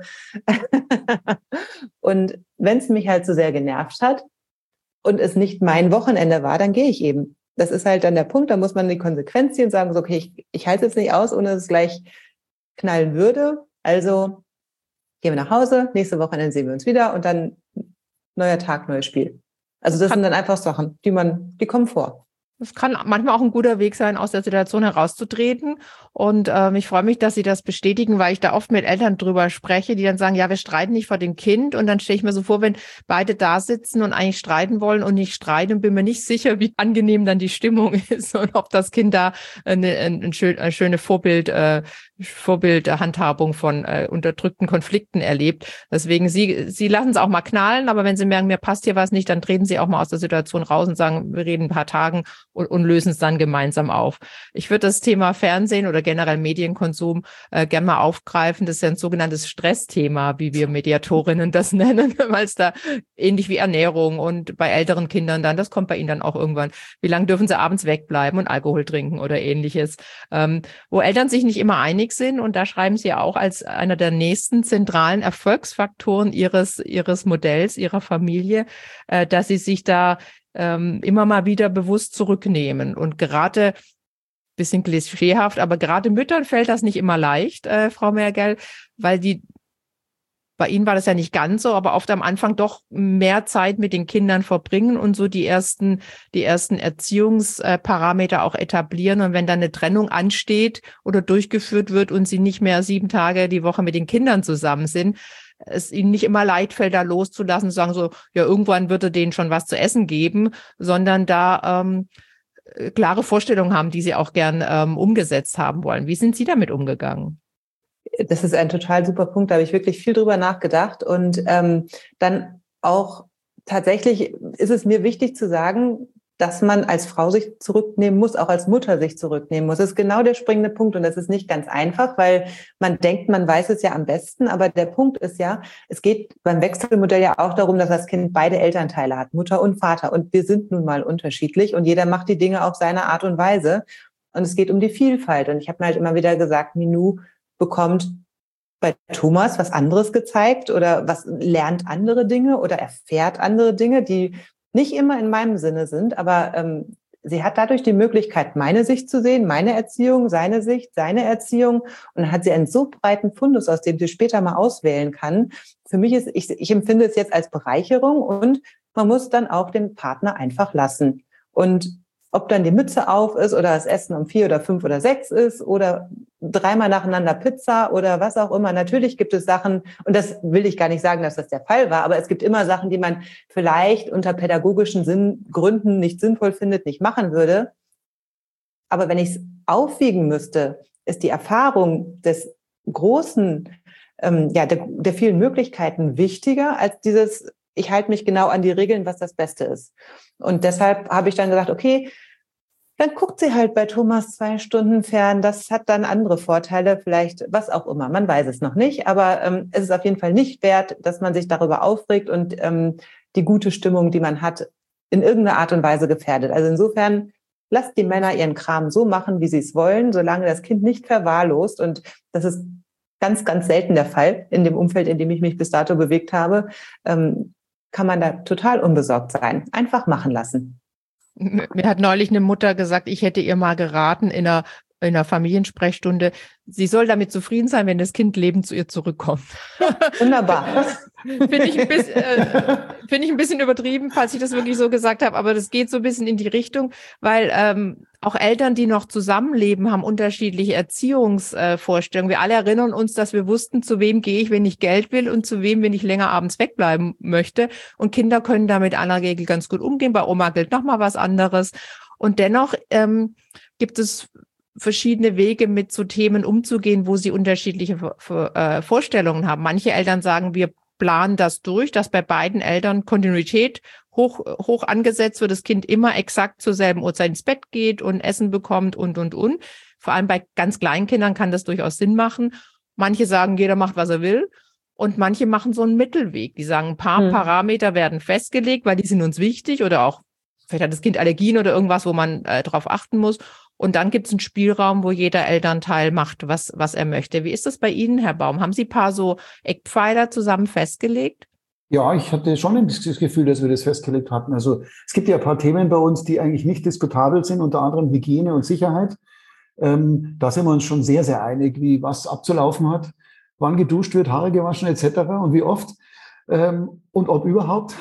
Und wenn es mich halt so sehr genervt hat und es nicht mein Wochenende war, dann gehe ich eben. Das ist halt dann der Punkt, da muss man die Konsequenz ziehen und sagen, so, okay, ich, ich halte es jetzt nicht aus, ohne dass es gleich knallen würde. Also gehen wir nach Hause, nächste Wochenende sehen wir uns wieder und dann neuer Tag, neues Spiel. Also das sind dann einfach Sachen, die man, die kommen vor. Das kann manchmal auch ein guter Weg sein, aus der Situation herauszutreten. Und ähm, ich freue mich, dass Sie das bestätigen, weil ich da oft mit Eltern drüber spreche, die dann sagen, ja, wir streiten nicht vor dem Kind. Und dann stelle ich mir so vor, wenn beide da sitzen und eigentlich streiten wollen und nicht streiten, bin mir nicht sicher, wie angenehm dann die Stimmung ist und ob das Kind da eine, eine, eine schöne Vorbild, äh, Vorbildhandhabung von äh, unterdrückten Konflikten erlebt. Deswegen, Sie, Sie lassen es auch mal knallen, aber wenn Sie merken, mir passt hier was nicht, dann treten Sie auch mal aus der Situation raus und sagen, wir reden ein paar Tagen und, und lösen es dann gemeinsam auf. Ich würde das Thema Fernsehen oder generell Medienkonsum äh, gerne mal aufgreifen. Das ist ja ein sogenanntes Stressthema, wie wir Mediatorinnen das nennen, weil es da ähnlich wie Ernährung und bei älteren Kindern dann, das kommt bei Ihnen dann auch irgendwann, wie lange dürfen sie abends wegbleiben und Alkohol trinken oder ähnliches, ähm, wo Eltern sich nicht immer einig sind. Und da schreiben Sie auch als einer der nächsten zentralen Erfolgsfaktoren Ihres, Ihres Modells, Ihrer Familie, äh, dass Sie sich da ähm, immer mal wieder bewusst zurücknehmen. Und gerade, bisschen klischeehaft, aber gerade Müttern fällt das nicht immer leicht, äh, Frau Mergel, weil die, bei Ihnen war das ja nicht ganz so, aber oft am Anfang doch mehr Zeit mit den Kindern verbringen und so die ersten, die ersten Erziehungsparameter auch etablieren. Und wenn dann eine Trennung ansteht oder durchgeführt wird und Sie nicht mehr sieben Tage die Woche mit den Kindern zusammen sind, es Ihnen nicht immer leid fällt, da loszulassen, zu sagen so, ja, irgendwann würde denen schon was zu essen geben, sondern da ähm, klare Vorstellungen haben, die Sie auch gern ähm, umgesetzt haben wollen. Wie sind Sie damit umgegangen? Das ist ein total super Punkt, da habe ich wirklich viel drüber nachgedacht. Und ähm, dann auch tatsächlich ist es mir wichtig zu sagen, dass man als Frau sich zurücknehmen muss, auch als Mutter sich zurücknehmen muss. Das ist genau der springende Punkt und das ist nicht ganz einfach, weil man denkt, man weiß es ja am besten, aber der Punkt ist ja, es geht beim Wechselmodell ja auch darum, dass das Kind beide Elternteile hat, Mutter und Vater, und wir sind nun mal unterschiedlich und jeder macht die Dinge auf seine Art und Weise und es geht um die Vielfalt. Und ich habe mir halt immer wieder gesagt, Minou bekommt bei Thomas was anderes gezeigt oder was lernt andere Dinge oder erfährt andere Dinge, die nicht immer in meinem Sinne sind, aber ähm, sie hat dadurch die Möglichkeit, meine Sicht zu sehen, meine Erziehung, seine Sicht, seine Erziehung, und dann hat sie einen so breiten Fundus, aus dem sie später mal auswählen kann. Für mich ist, ich, ich empfinde es jetzt als Bereicherung und man muss dann auch den Partner einfach lassen. Und ob dann die Mütze auf ist oder das Essen um vier oder fünf oder sechs ist oder dreimal nacheinander Pizza oder was auch immer. Natürlich gibt es Sachen, und das will ich gar nicht sagen, dass das der Fall war, aber es gibt immer Sachen, die man vielleicht unter pädagogischen Sinn, Gründen nicht sinnvoll findet, nicht machen würde. Aber wenn ich es aufwiegen müsste, ist die Erfahrung des großen, ähm, ja, der, der vielen Möglichkeiten wichtiger als dieses, ich halte mich genau an die Regeln, was das Beste ist. Und deshalb habe ich dann gesagt, okay, dann guckt sie halt bei Thomas zwei Stunden fern. Das hat dann andere Vorteile, vielleicht was auch immer. Man weiß es noch nicht, aber ähm, es ist auf jeden Fall nicht wert, dass man sich darüber aufregt und ähm, die gute Stimmung, die man hat, in irgendeiner Art und Weise gefährdet. Also insofern lasst die Männer ihren Kram so machen, wie sie es wollen, solange das Kind nicht verwahrlost. Und das ist ganz, ganz selten der Fall in dem Umfeld, in dem ich mich bis dato bewegt habe, ähm, kann man da total unbesorgt sein. Einfach machen lassen. Mir hat neulich eine Mutter gesagt, ich hätte ihr mal geraten in einer, in einer Familiensprechstunde, sie soll damit zufrieden sein, wenn das Kind lebend zu ihr zurückkommt. Wunderbar. Finde ich, ein bisschen, äh, finde ich ein bisschen übertrieben, falls ich das wirklich so gesagt habe, aber das geht so ein bisschen in die Richtung, weil ähm, auch Eltern, die noch zusammenleben, haben unterschiedliche Erziehungsvorstellungen. Wir alle erinnern uns, dass wir wussten, zu wem gehe ich, wenn ich Geld will und zu wem, wenn ich länger abends wegbleiben möchte. Und Kinder können damit aller Regel ganz gut umgehen. Bei Oma gilt nochmal was anderes. Und dennoch ähm, gibt es verschiedene Wege, mit so Themen umzugehen, wo sie unterschiedliche äh, Vorstellungen haben. Manche Eltern sagen, wir planen das durch, dass bei beiden Eltern Kontinuität hoch, hoch angesetzt wird, das Kind immer exakt zur selben Uhrzeit ins Bett geht und Essen bekommt und, und, und. Vor allem bei ganz kleinen Kindern kann das durchaus Sinn machen. Manche sagen, jeder macht, was er will. Und manche machen so einen Mittelweg. Die sagen, ein paar hm. Parameter werden festgelegt, weil die sind uns wichtig oder auch, vielleicht hat das Kind Allergien oder irgendwas, wo man äh, drauf achten muss. Und dann gibt es einen Spielraum, wo jeder Elternteil macht, was, was er möchte. Wie ist das bei Ihnen, Herr Baum? Haben Sie ein paar so Eckpfeiler zusammen festgelegt? Ja, ich hatte schon das Gefühl, dass wir das festgelegt hatten. Also es gibt ja ein paar Themen bei uns, die eigentlich nicht diskutabel sind, unter anderem Hygiene und Sicherheit. Ähm, da sind wir uns schon sehr, sehr einig, wie was abzulaufen hat, wann geduscht wird, Haare gewaschen et cetera und wie oft. Ähm, und ob überhaupt.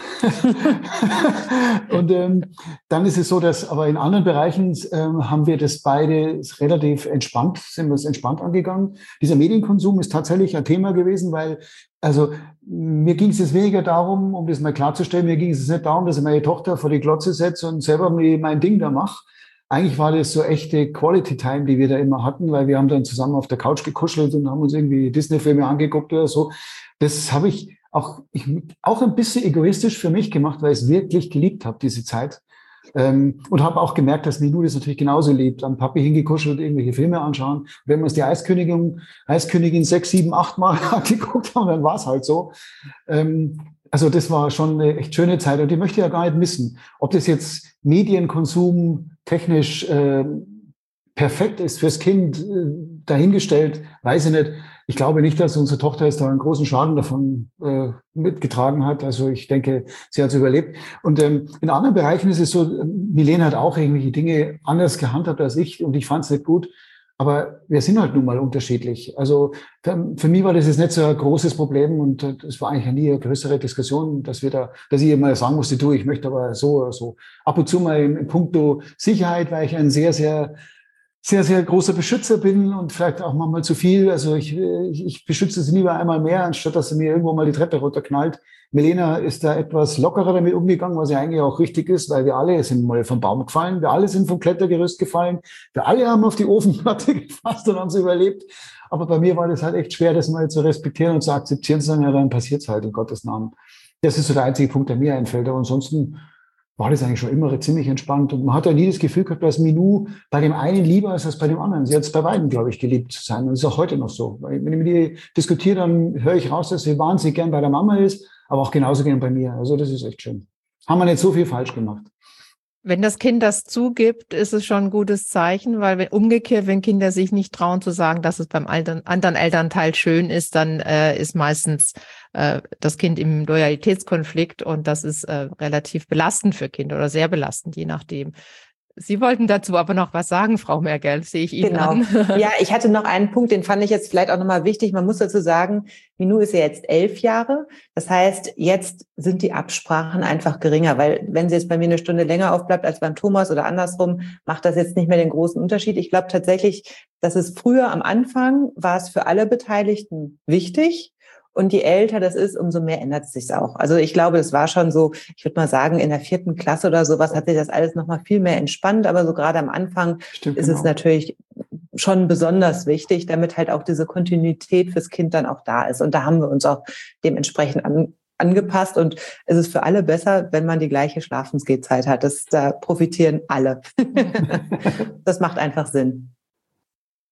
Und ähm, dann ist es so, dass aber in anderen Bereichen ähm, haben wir das beide relativ entspannt, sind wir es entspannt angegangen. Dieser Medienkonsum ist tatsächlich ein Thema gewesen, weil, also mir ging es jetzt weniger darum, um das mal klarzustellen, mir ging es nicht darum, dass ich meine Tochter vor die Glotze setze und selber mein Ding da mache. Eigentlich war das so echte Quality Time, die wir da immer hatten, weil wir haben dann zusammen auf der Couch gekuschelt und haben uns irgendwie Disney-Filme angeguckt oder so. Das habe ich auch, ich, auch ein bisschen egoistisch für mich gemacht, weil ich es wirklich geliebt habe, diese Zeit. Ähm, und habe auch gemerkt, dass Minou das natürlich genauso liebt. Am Papi hingekuschelt, irgendwelche Filme anschauen. Wenn wir uns die Eiskönigin, Eiskönigin sechs, sieben, acht Mal angeguckt haben, dann war es halt so. Ähm, also das war schon eine echt schöne Zeit und die möchte ich ja gar nicht missen. Ob das jetzt Medienkonsum technisch äh, perfekt ist fürs Kind, äh, dahingestellt, weiß ich nicht. Ich glaube nicht, dass unsere Tochter jetzt da einen großen Schaden davon äh, mitgetragen hat. Also ich denke, sie hat es überlebt. Und ähm, in anderen Bereichen ist es so, Milena hat auch irgendwelche Dinge anders gehandhabt als ich und ich fand es nicht gut. Aber wir sind halt nun mal unterschiedlich. Also für, für mich war das jetzt nicht so ein großes Problem und es war eigentlich nie eine größere Diskussion, dass wir da, dass ich immer sagen musste, du, ich möchte aber so oder so. Ab und zu mal in, in puncto Sicherheit, weil ich ein sehr, sehr sehr, sehr großer Beschützer bin und vielleicht auch manchmal zu viel. Also ich, ich, ich beschütze sie lieber einmal mehr, anstatt dass sie mir irgendwo mal die Treppe runterknallt. Milena ist da etwas lockerer damit umgegangen, was ja eigentlich auch richtig ist, weil wir alle sind mal vom Baum gefallen, wir alle sind vom Klettergerüst gefallen, wir alle haben auf die Ofenplatte gefasst und haben sie überlebt. Aber bei mir war das halt echt schwer, das mal zu respektieren und zu akzeptieren, zu sagen, ja, dann passiert's halt in Gottes Namen. Das ist so der einzige Punkt, der mir einfällt. Aber ansonsten war das eigentlich schon immer ziemlich entspannt. Und man hat ja nie das Gefühl gehabt, dass Minou bei dem einen lieber ist als bei dem anderen. Sie hat es bei beiden, glaube ich, geliebt zu sein. Und das ist auch heute noch so. Weil wenn ich mit ihr diskutiere, dann höre ich raus, dass sie wahnsinnig gern bei der Mama ist, aber auch genauso gern bei mir. Also das ist echt schön. Haben wir nicht so viel falsch gemacht. Wenn das Kind das zugibt, ist es schon ein gutes Zeichen, weil wenn, umgekehrt, wenn Kinder sich nicht trauen zu sagen, dass es beim Eltern, anderen Elternteil schön ist, dann äh, ist meistens äh, das Kind im Loyalitätskonflikt und das ist äh, relativ belastend für Kinder oder sehr belastend, je nachdem. Sie wollten dazu aber noch was sagen, Frau Mergel, sehe ich Ihnen genau. an. Ja, ich hatte noch einen Punkt, den fand ich jetzt vielleicht auch nochmal wichtig. Man muss dazu sagen, Minou ist ja jetzt elf Jahre. Das heißt, jetzt sind die Absprachen einfach geringer, weil wenn sie jetzt bei mir eine Stunde länger aufbleibt als beim Thomas oder andersrum, macht das jetzt nicht mehr den großen Unterschied. Ich glaube tatsächlich, dass es früher am Anfang war es für alle Beteiligten wichtig. Und je älter das ist, umso mehr ändert es sich auch. Also ich glaube, das war schon so, ich würde mal sagen, in der vierten Klasse oder sowas hat sich das alles nochmal viel mehr entspannt. Aber so gerade am Anfang Stimmt, ist genau. es natürlich schon besonders wichtig, damit halt auch diese Kontinuität fürs Kind dann auch da ist. Und da haben wir uns auch dementsprechend an, angepasst. Und es ist für alle besser, wenn man die gleiche Schlafensgehzeit hat. Das, da profitieren alle. Das macht einfach Sinn.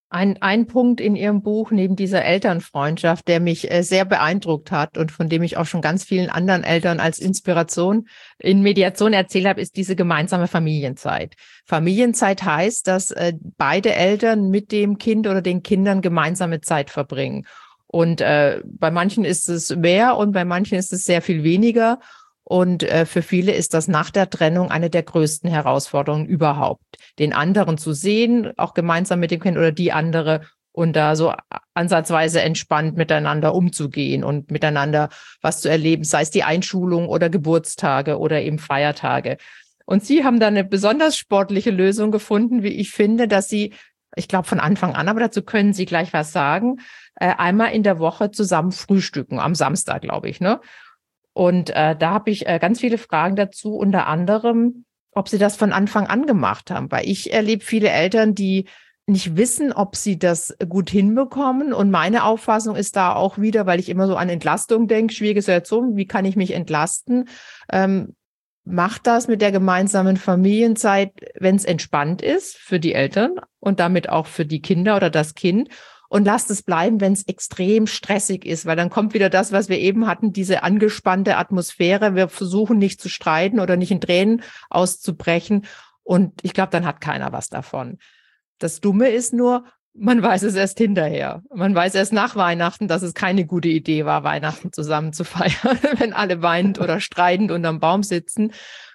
Ein, ein Punkt in Ihrem Buch neben dieser Elternfreundschaft, der mich äh, sehr beeindruckt hat und von dem ich auch schon ganz vielen anderen Eltern als Inspiration in Mediation erzählt habe, ist diese gemeinsame Familienzeit. Familienzeit heißt, dass äh, beide Eltern mit dem Kind oder den Kindern gemeinsame Zeit verbringen. Und äh, bei manchen ist es mehr und bei manchen ist es sehr viel weniger. Und äh, für viele ist das nach der Trennung eine der größten Herausforderungen überhaupt, den anderen zu sehen, auch gemeinsam mit dem Kind oder die andere und da so ansatzweise entspannt miteinander umzugehen und miteinander was zu erleben, sei es die Einschulung oder Geburtstage oder eben Feiertage. Und Sie haben da eine besonders sportliche Lösung gefunden, wie ich finde, dass Sie, ich glaube von Anfang an, aber dazu können Sie gleich was sagen, äh, einmal in der Woche zusammen frühstücken, am Samstag, glaube ich, ne? Und äh, da habe ich äh, ganz viele Fragen dazu, unter anderem, ob Sie das von Anfang an gemacht haben. Weil ich erlebe viele Eltern, die nicht wissen, ob sie das gut hinbekommen. Und meine Auffassung ist da auch wieder, weil ich immer so an Entlastung denke, schwierige Situation, wie kann ich mich entlasten? Ähm, macht das mit der gemeinsamen Familienzeit, wenn es entspannt ist für die Eltern und damit auch für die Kinder oder das Kind. Und lasst es bleiben, wenn es extrem stressig ist, weil dann kommt wieder das, was wir eben hatten, diese angespannte Atmosphäre. Wir versuchen nicht zu streiten oder nicht in Tränen auszubrechen. Und ich glaube, dann hat keiner was davon. Das Dumme ist nur, man weiß es erst hinterher. Man weiß erst nach Weihnachten, dass es keine gute Idee war, Weihnachten zusammen zu feiern, wenn alle weinend oder streitend unterm Baum sitzen.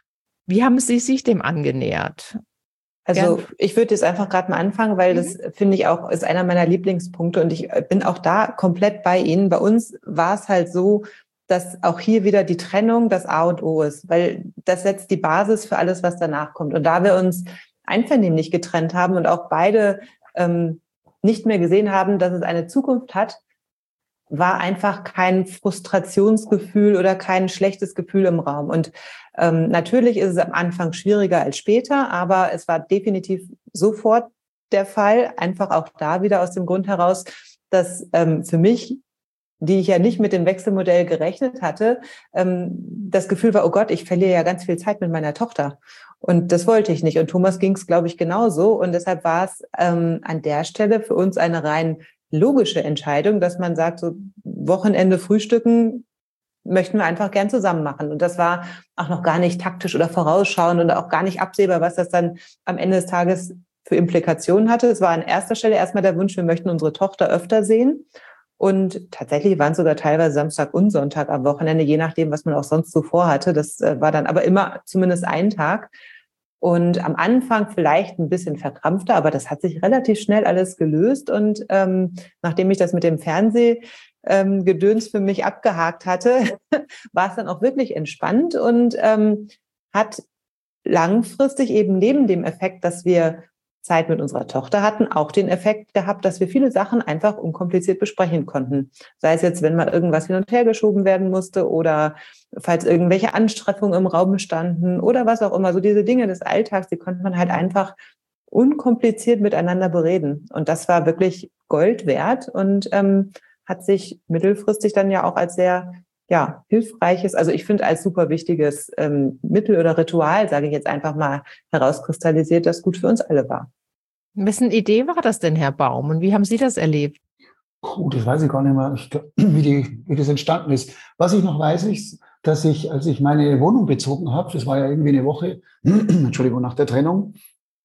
Wie haben Sie sich dem angenähert? Also Gern. ich würde jetzt einfach gerade mal anfangen, weil Mhm. das finde ich auch ist einer meiner Lieblingspunkte und ich bin auch da komplett bei Ihnen. Bei uns war es halt so, dass auch hier wieder die Trennung das A und O ist, weil das setzt die Basis für alles, was danach kommt. Und da wir uns einvernehmlich getrennt haben und auch beide ähm, nicht mehr gesehen haben, dass es eine Zukunft hat, war einfach kein Frustrationsgefühl oder kein schlechtes Gefühl im Raum. Und ähm, natürlich ist es am Anfang schwieriger als später, aber es war definitiv sofort der Fall, einfach auch da wieder aus dem Grund heraus, dass ähm, für mich, die ich ja nicht mit dem Wechselmodell gerechnet hatte, ähm, das Gefühl war, oh Gott, ich verliere ja ganz viel Zeit mit meiner Tochter. Und das wollte ich nicht. Und Thomas ging es, glaube ich, genauso. Und deshalb war es ähm, an der Stelle für uns eine rein logische Entscheidung, dass man sagt, so Wochenende frühstücken möchten wir einfach gern zusammen machen. Und das war auch noch gar nicht taktisch oder vorausschauend und auch gar nicht absehbar, was das dann am Ende des Tages für Implikationen hatte. Es war an erster Stelle erstmal der Wunsch, wir möchten unsere Tochter öfter sehen. Und tatsächlich waren es sogar teilweise Samstag und Sonntag am Wochenende, je nachdem, was man auch sonst so vorhatte. Das war dann aber immer zumindest ein Tag. Und am Anfang vielleicht ein bisschen verkrampfter, aber das hat sich relativ schnell alles gelöst. Und ähm, nachdem ich das mit dem Fernsehgedöns ähm, für mich abgehakt hatte, war es dann auch wirklich entspannt und ähm, hat langfristig eben neben dem Effekt, dass wir Zeit mit unserer Tochter hatten, auch den Effekt gehabt, dass wir viele Sachen einfach unkompliziert besprechen konnten. Sei es jetzt, wenn mal irgendwas hin und her geschoben werden musste oder falls irgendwelche Anstrengungen im Raum standen oder was auch immer. So diese Dinge des Alltags, die konnte man halt einfach unkompliziert miteinander bereden. Und das war wirklich Gold wert und ähm, hat sich mittelfristig dann ja auch als sehr ja, hilfreiches, also ich finde als super wichtiges ähm, Mittel oder Ritual, sage ich jetzt einfach mal, herauskristallisiert, das gut für uns alle war. Wessen Idee war das denn, Herr Baum? Und wie haben Sie das erlebt? Oh, das weiß ich gar nicht mehr, ich glaub, wie, die, wie das entstanden ist. Was ich noch weiß, ist, dass ich, als ich meine Wohnung bezogen habe, das war ja irgendwie eine Woche, Entschuldigung, nach der Trennung,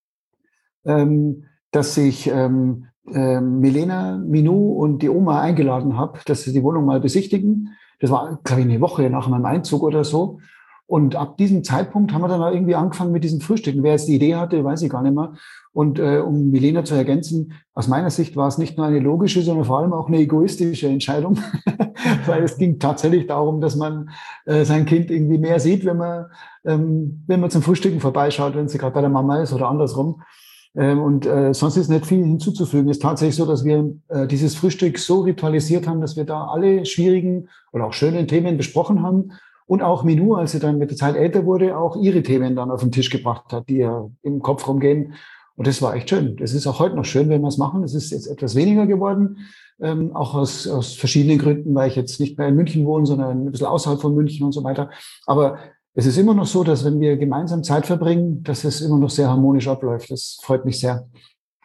ähm, dass ich ähm, äh, Milena, Minou und die Oma eingeladen habe, dass sie die Wohnung mal besichtigen. Das war, glaube ich, eine Woche nach meinem Einzug oder so. Und ab diesem Zeitpunkt haben wir dann irgendwie angefangen mit diesem Frühstücken. Wer jetzt die Idee hatte, weiß ich gar nicht mehr. Und äh, um Milena zu ergänzen, aus meiner Sicht war es nicht nur eine logische, sondern vor allem auch eine egoistische Entscheidung. Weil es ging tatsächlich darum, dass man äh, sein Kind irgendwie mehr sieht, wenn man, ähm, wenn man zum Frühstücken vorbeischaut, wenn sie gerade bei der Mama ist oder andersrum. Ähm, und äh, sonst ist nicht viel hinzuzufügen. Es ist tatsächlich so, dass wir äh, dieses Frühstück so ritualisiert haben, dass wir da alle schwierigen oder auch schönen Themen besprochen haben. Und auch Minou, als sie dann mit der Zeit älter wurde, auch ihre Themen dann auf den Tisch gebracht hat, die ja im Kopf rumgehen. Und das war echt schön. Das ist auch heute noch schön, wenn wir es machen. Es ist jetzt etwas weniger geworden, ähm, auch aus, aus verschiedenen Gründen, weil ich jetzt nicht mehr in München wohne, sondern ein bisschen außerhalb von München und so weiter. Aber es ist immer noch so, dass wenn wir gemeinsam Zeit verbringen, dass es immer noch sehr harmonisch abläuft. Das freut mich sehr.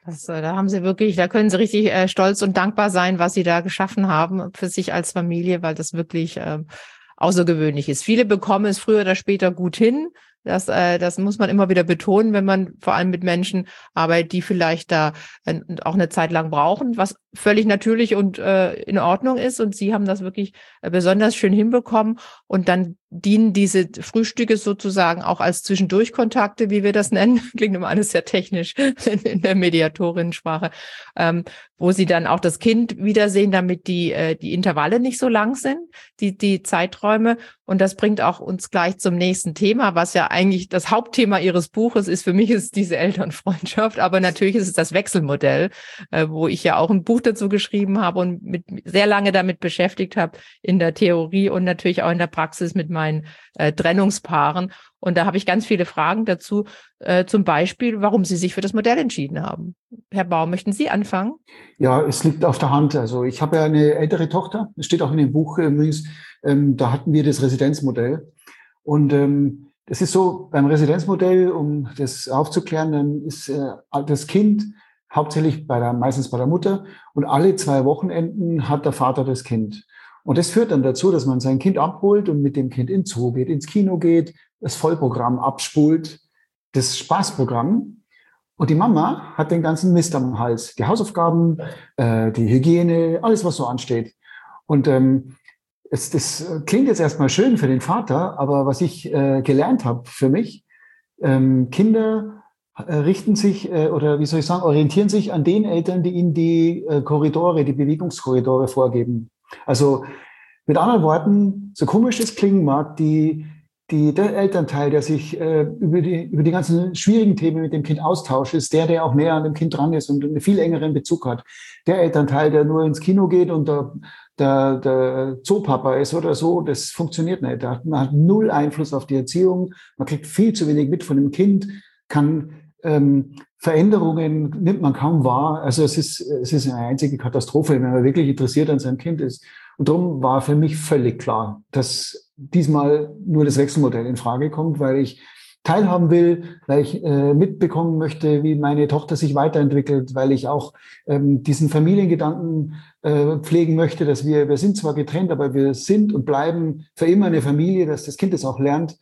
Das, da haben Sie wirklich, da können Sie richtig äh, stolz und dankbar sein, was Sie da geschaffen haben für sich als Familie, weil das wirklich äh, außergewöhnlich ist. Viele bekommen es früher oder später gut hin. Das, äh, das muss man immer wieder betonen, wenn man vor allem mit Menschen arbeitet, die vielleicht da äh, auch eine Zeit lang brauchen, was völlig natürlich und äh, in Ordnung ist. Und Sie haben das wirklich äh, besonders schön hinbekommen. Und dann dienen diese Frühstücke sozusagen auch als Zwischendurchkontakte, wie wir das nennen. Klingt immer alles sehr technisch in, in der Mediatorinnensprache, ähm, wo Sie dann auch das Kind wiedersehen, damit die, äh, die Intervalle nicht so lang sind, die, die Zeiträume. Und das bringt auch uns gleich zum nächsten Thema, was ja eigentlich das Hauptthema Ihres Buches ist. Für mich ist es diese Elternfreundschaft, aber natürlich ist es das Wechselmodell, äh, wo ich ja auch ein Buch dazu geschrieben habe und mit, sehr lange damit beschäftigt habe in der Theorie und natürlich auch in der Praxis mit meinen äh, Trennungspaaren. Und da habe ich ganz viele Fragen dazu, äh, zum Beispiel, warum Sie sich für das Modell entschieden haben. Herr Baum, möchten Sie anfangen? Ja, es liegt auf der Hand. Also ich habe ja eine ältere Tochter, das steht auch in dem Buch übrigens, ähm, da hatten wir das Residenzmodell. Und ähm, das ist so, beim Residenzmodell, um das aufzuklären, dann ist äh, das Kind hauptsächlich bei der, meistens bei der Mutter und alle zwei Wochenenden hat der Vater das Kind. Und das führt dann dazu, dass man sein Kind abholt und mit dem Kind ins Zoo geht, ins Kino geht, das Vollprogramm abspult, das Spaßprogramm. Und die Mama hat den ganzen Mist am Hals. Die Hausaufgaben, äh, die Hygiene, alles, was so ansteht. Und ähm, es, das klingt jetzt erstmal schön für den Vater, aber was ich äh, gelernt habe für mich, ähm, Kinder äh, richten sich äh, oder wie soll ich sagen, orientieren sich an den Eltern, die ihnen die äh, Korridore, die Bewegungskorridore vorgeben. Also mit anderen Worten, so komisch es klingen mag, die Die, der Elternteil, der sich äh, über, die, über die ganzen schwierigen Themen mit dem Kind austauscht, ist der, der auch näher an dem Kind dran ist und einen viel engeren Bezug hat. Der Elternteil, der nur ins Kino geht und der, der, der Zoopapa ist oder so, das funktioniert nicht. Man hat null Einfluss auf die Erziehung, man kriegt viel zu wenig mit von dem Kind, kann ähm, Veränderungen nimmt man kaum wahr. Also es ist, es ist eine einzige Katastrophe, wenn man wirklich interessiert an seinem Kind ist. Und darum war für mich völlig klar, dass diesmal nur das Wechselmodell in Frage kommt, weil ich teilhaben will, weil ich äh, mitbekommen möchte, wie meine Tochter sich weiterentwickelt, weil ich auch ähm, diesen Familiengedanken äh, pflegen möchte, dass wir, wir sind zwar getrennt, aber wir sind und bleiben für immer eine Familie, dass das Kind es auch lernt,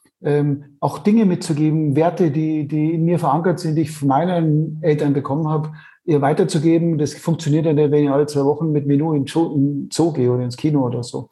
ähm, auch Dinge mitzugeben, Werte, die, die in mir verankert sind, die ich von meinen Eltern bekommen habe, ihr weiterzugeben. Das funktioniert ja nicht, wenn ich alle zwei Wochen mit Menü in den Zoo gehe oder ins Kino oder so.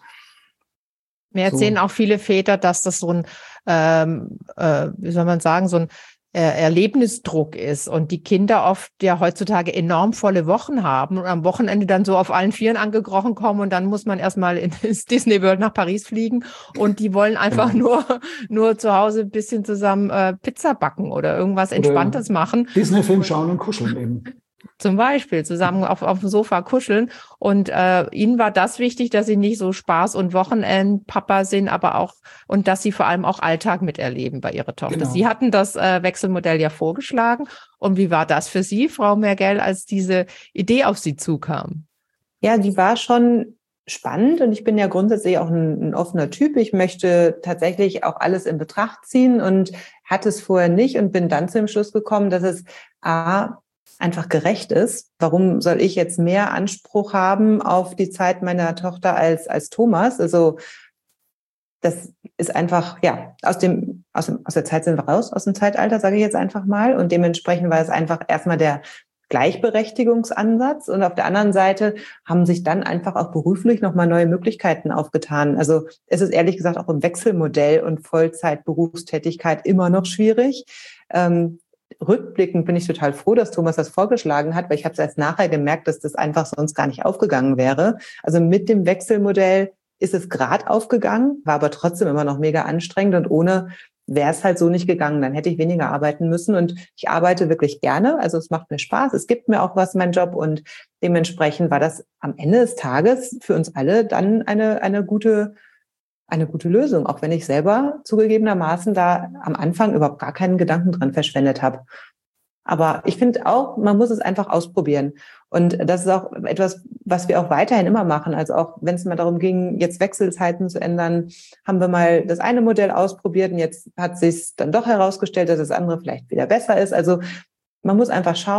Mir erzählen so. Auch viele Väter, dass das so ein, ähm, äh, wie soll man sagen, so ein äh, Erlebnisdruck ist und die Kinder oft ja heutzutage enorm volle Wochen haben und am Wochenende dann so auf allen Vieren angekrochen kommen und dann muss man erstmal ins Disney World nach Paris fliegen und die wollen einfach genau. nur nur zu Hause ein bisschen zusammen äh, Pizza backen oder irgendwas Entspanntes oder machen. Disney-Film schauen und kuscheln eben. Zum Beispiel zusammen auf, auf dem Sofa kuscheln. Und äh, ihnen war das wichtig, dass sie nicht so Spaß- und Wochenend-Papa sind, aber auch, und dass sie vor allem auch Alltag miterleben bei ihrer Tochter. Genau. Sie hatten das äh, Wechselmodell ja vorgeschlagen. Und wie war das für Sie, Frau Mergell, als diese Idee auf Sie zukam? Ja, die war schon spannend und ich bin ja grundsätzlich auch ein, ein offener Typ. Ich möchte tatsächlich auch alles in Betracht ziehen und hatte es vorher nicht und bin dann zu dem Schluss gekommen, dass es A, einfach gerecht ist. Warum soll ich jetzt mehr Anspruch haben auf die Zeit meiner Tochter als, als Thomas? Also, das ist einfach, ja, aus dem, aus dem, aus der Zeit sind wir raus, aus dem Zeitalter, sage ich jetzt einfach mal. Und dementsprechend war es einfach erstmal der Gleichberechtigungsansatz. Und auf der anderen Seite haben sich dann einfach auch beruflich nochmal neue Möglichkeiten aufgetan. Also, es ist ehrlich gesagt auch im Wechselmodell und Vollzeit-Berufstätigkeit immer noch schwierig. Ähm, Rückblickend bin ich total froh, dass Thomas das vorgeschlagen hat, weil ich habe es erst nachher gemerkt, dass das einfach sonst gar nicht aufgegangen wäre. Also mit dem Wechselmodell ist es gerade aufgegangen, war aber trotzdem immer noch mega anstrengend und ohne wäre es halt so nicht gegangen. Dann hätte ich weniger arbeiten müssen und ich arbeite wirklich gerne. Also es macht mir Spaß, es gibt mir auch was, mein Job und dementsprechend war das am Ende des Tages für uns alle dann eine, eine gute eine gute Lösung, auch wenn ich selber zugegebenermaßen da am Anfang überhaupt gar keinen Gedanken dran verschwendet habe. Aber ich finde auch, man muss es einfach ausprobieren. Und das ist auch etwas, was wir auch weiterhin immer machen. Also auch wenn es mal darum ging, jetzt Wechselzeiten zu ändern, haben wir mal das eine Modell ausprobiert und jetzt hat sich dann doch herausgestellt, dass das andere vielleicht wieder besser ist. Also man muss einfach schauen,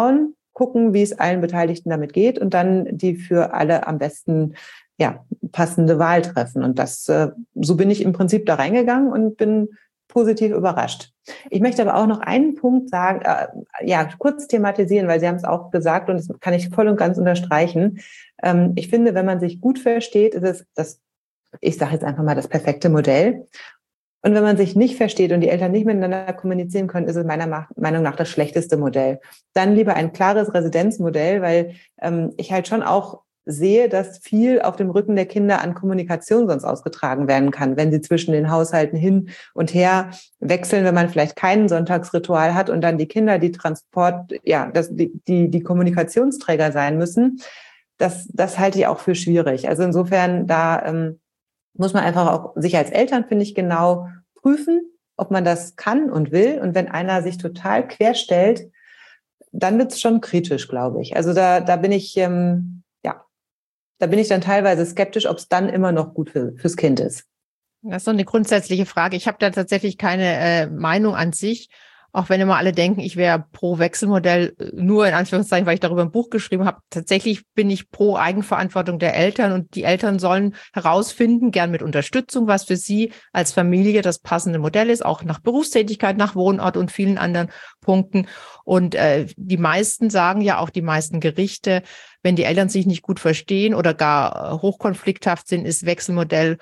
gucken, wie es allen Beteiligten damit geht und dann die für alle am besten ja, passende Wahl treffen. Und das, äh, so bin ich im Prinzip da reingegangen und bin positiv überrascht. Ich möchte aber auch noch einen Punkt sagen, äh, ja, kurz thematisieren, weil Sie haben es auch gesagt und das kann ich voll und ganz unterstreichen. Ähm, ich finde, wenn man sich gut versteht, ist es das, ich sage jetzt einfach mal, das perfekte Modell. Und wenn man sich nicht versteht und die Eltern nicht miteinander kommunizieren können, ist es meiner Meinung nach das schlechteste Modell. Dann lieber ein klares Residenzmodell, weil ähm, ich halt schon auch sehe, dass viel auf dem Rücken der Kinder an Kommunikation sonst ausgetragen werden kann, wenn sie zwischen den Haushalten hin und her wechseln, wenn man vielleicht kein Sonntagsritual hat und dann die Kinder, die Transport, ja, das, die, die, die Kommunikationsträger sein müssen. Das, das halte ich auch für schwierig. Also insofern, da ähm, muss man einfach auch sich als Eltern, finde ich, genau prüfen, ob man das kann und will. Und wenn einer sich total querstellt, dann wird es schon kritisch, glaube ich. Also da, da bin ich, ähm, ja, da bin ich dann teilweise skeptisch, ob es dann immer noch gut für, fürs Kind ist. Das ist so eine grundsätzliche Frage. Ich habe da tatsächlich keine äh, Meinung an sich, auch wenn immer alle denken, ich wäre pro Wechselmodell, nur in Anführungszeichen, weil ich darüber ein Buch geschrieben habe. Tatsächlich bin ich pro Eigenverantwortung der Eltern und die Eltern sollen herausfinden, gern mit Unterstützung, was für sie als Familie das passende Modell ist, auch nach Berufstätigkeit, nach Wohnort und vielen anderen Punkten. Und äh, die meisten sagen ja auch, die meisten Gerichte, wenn die Eltern sich nicht gut verstehen oder gar äh, hochkonflikthaft sind, ist Wechselmodell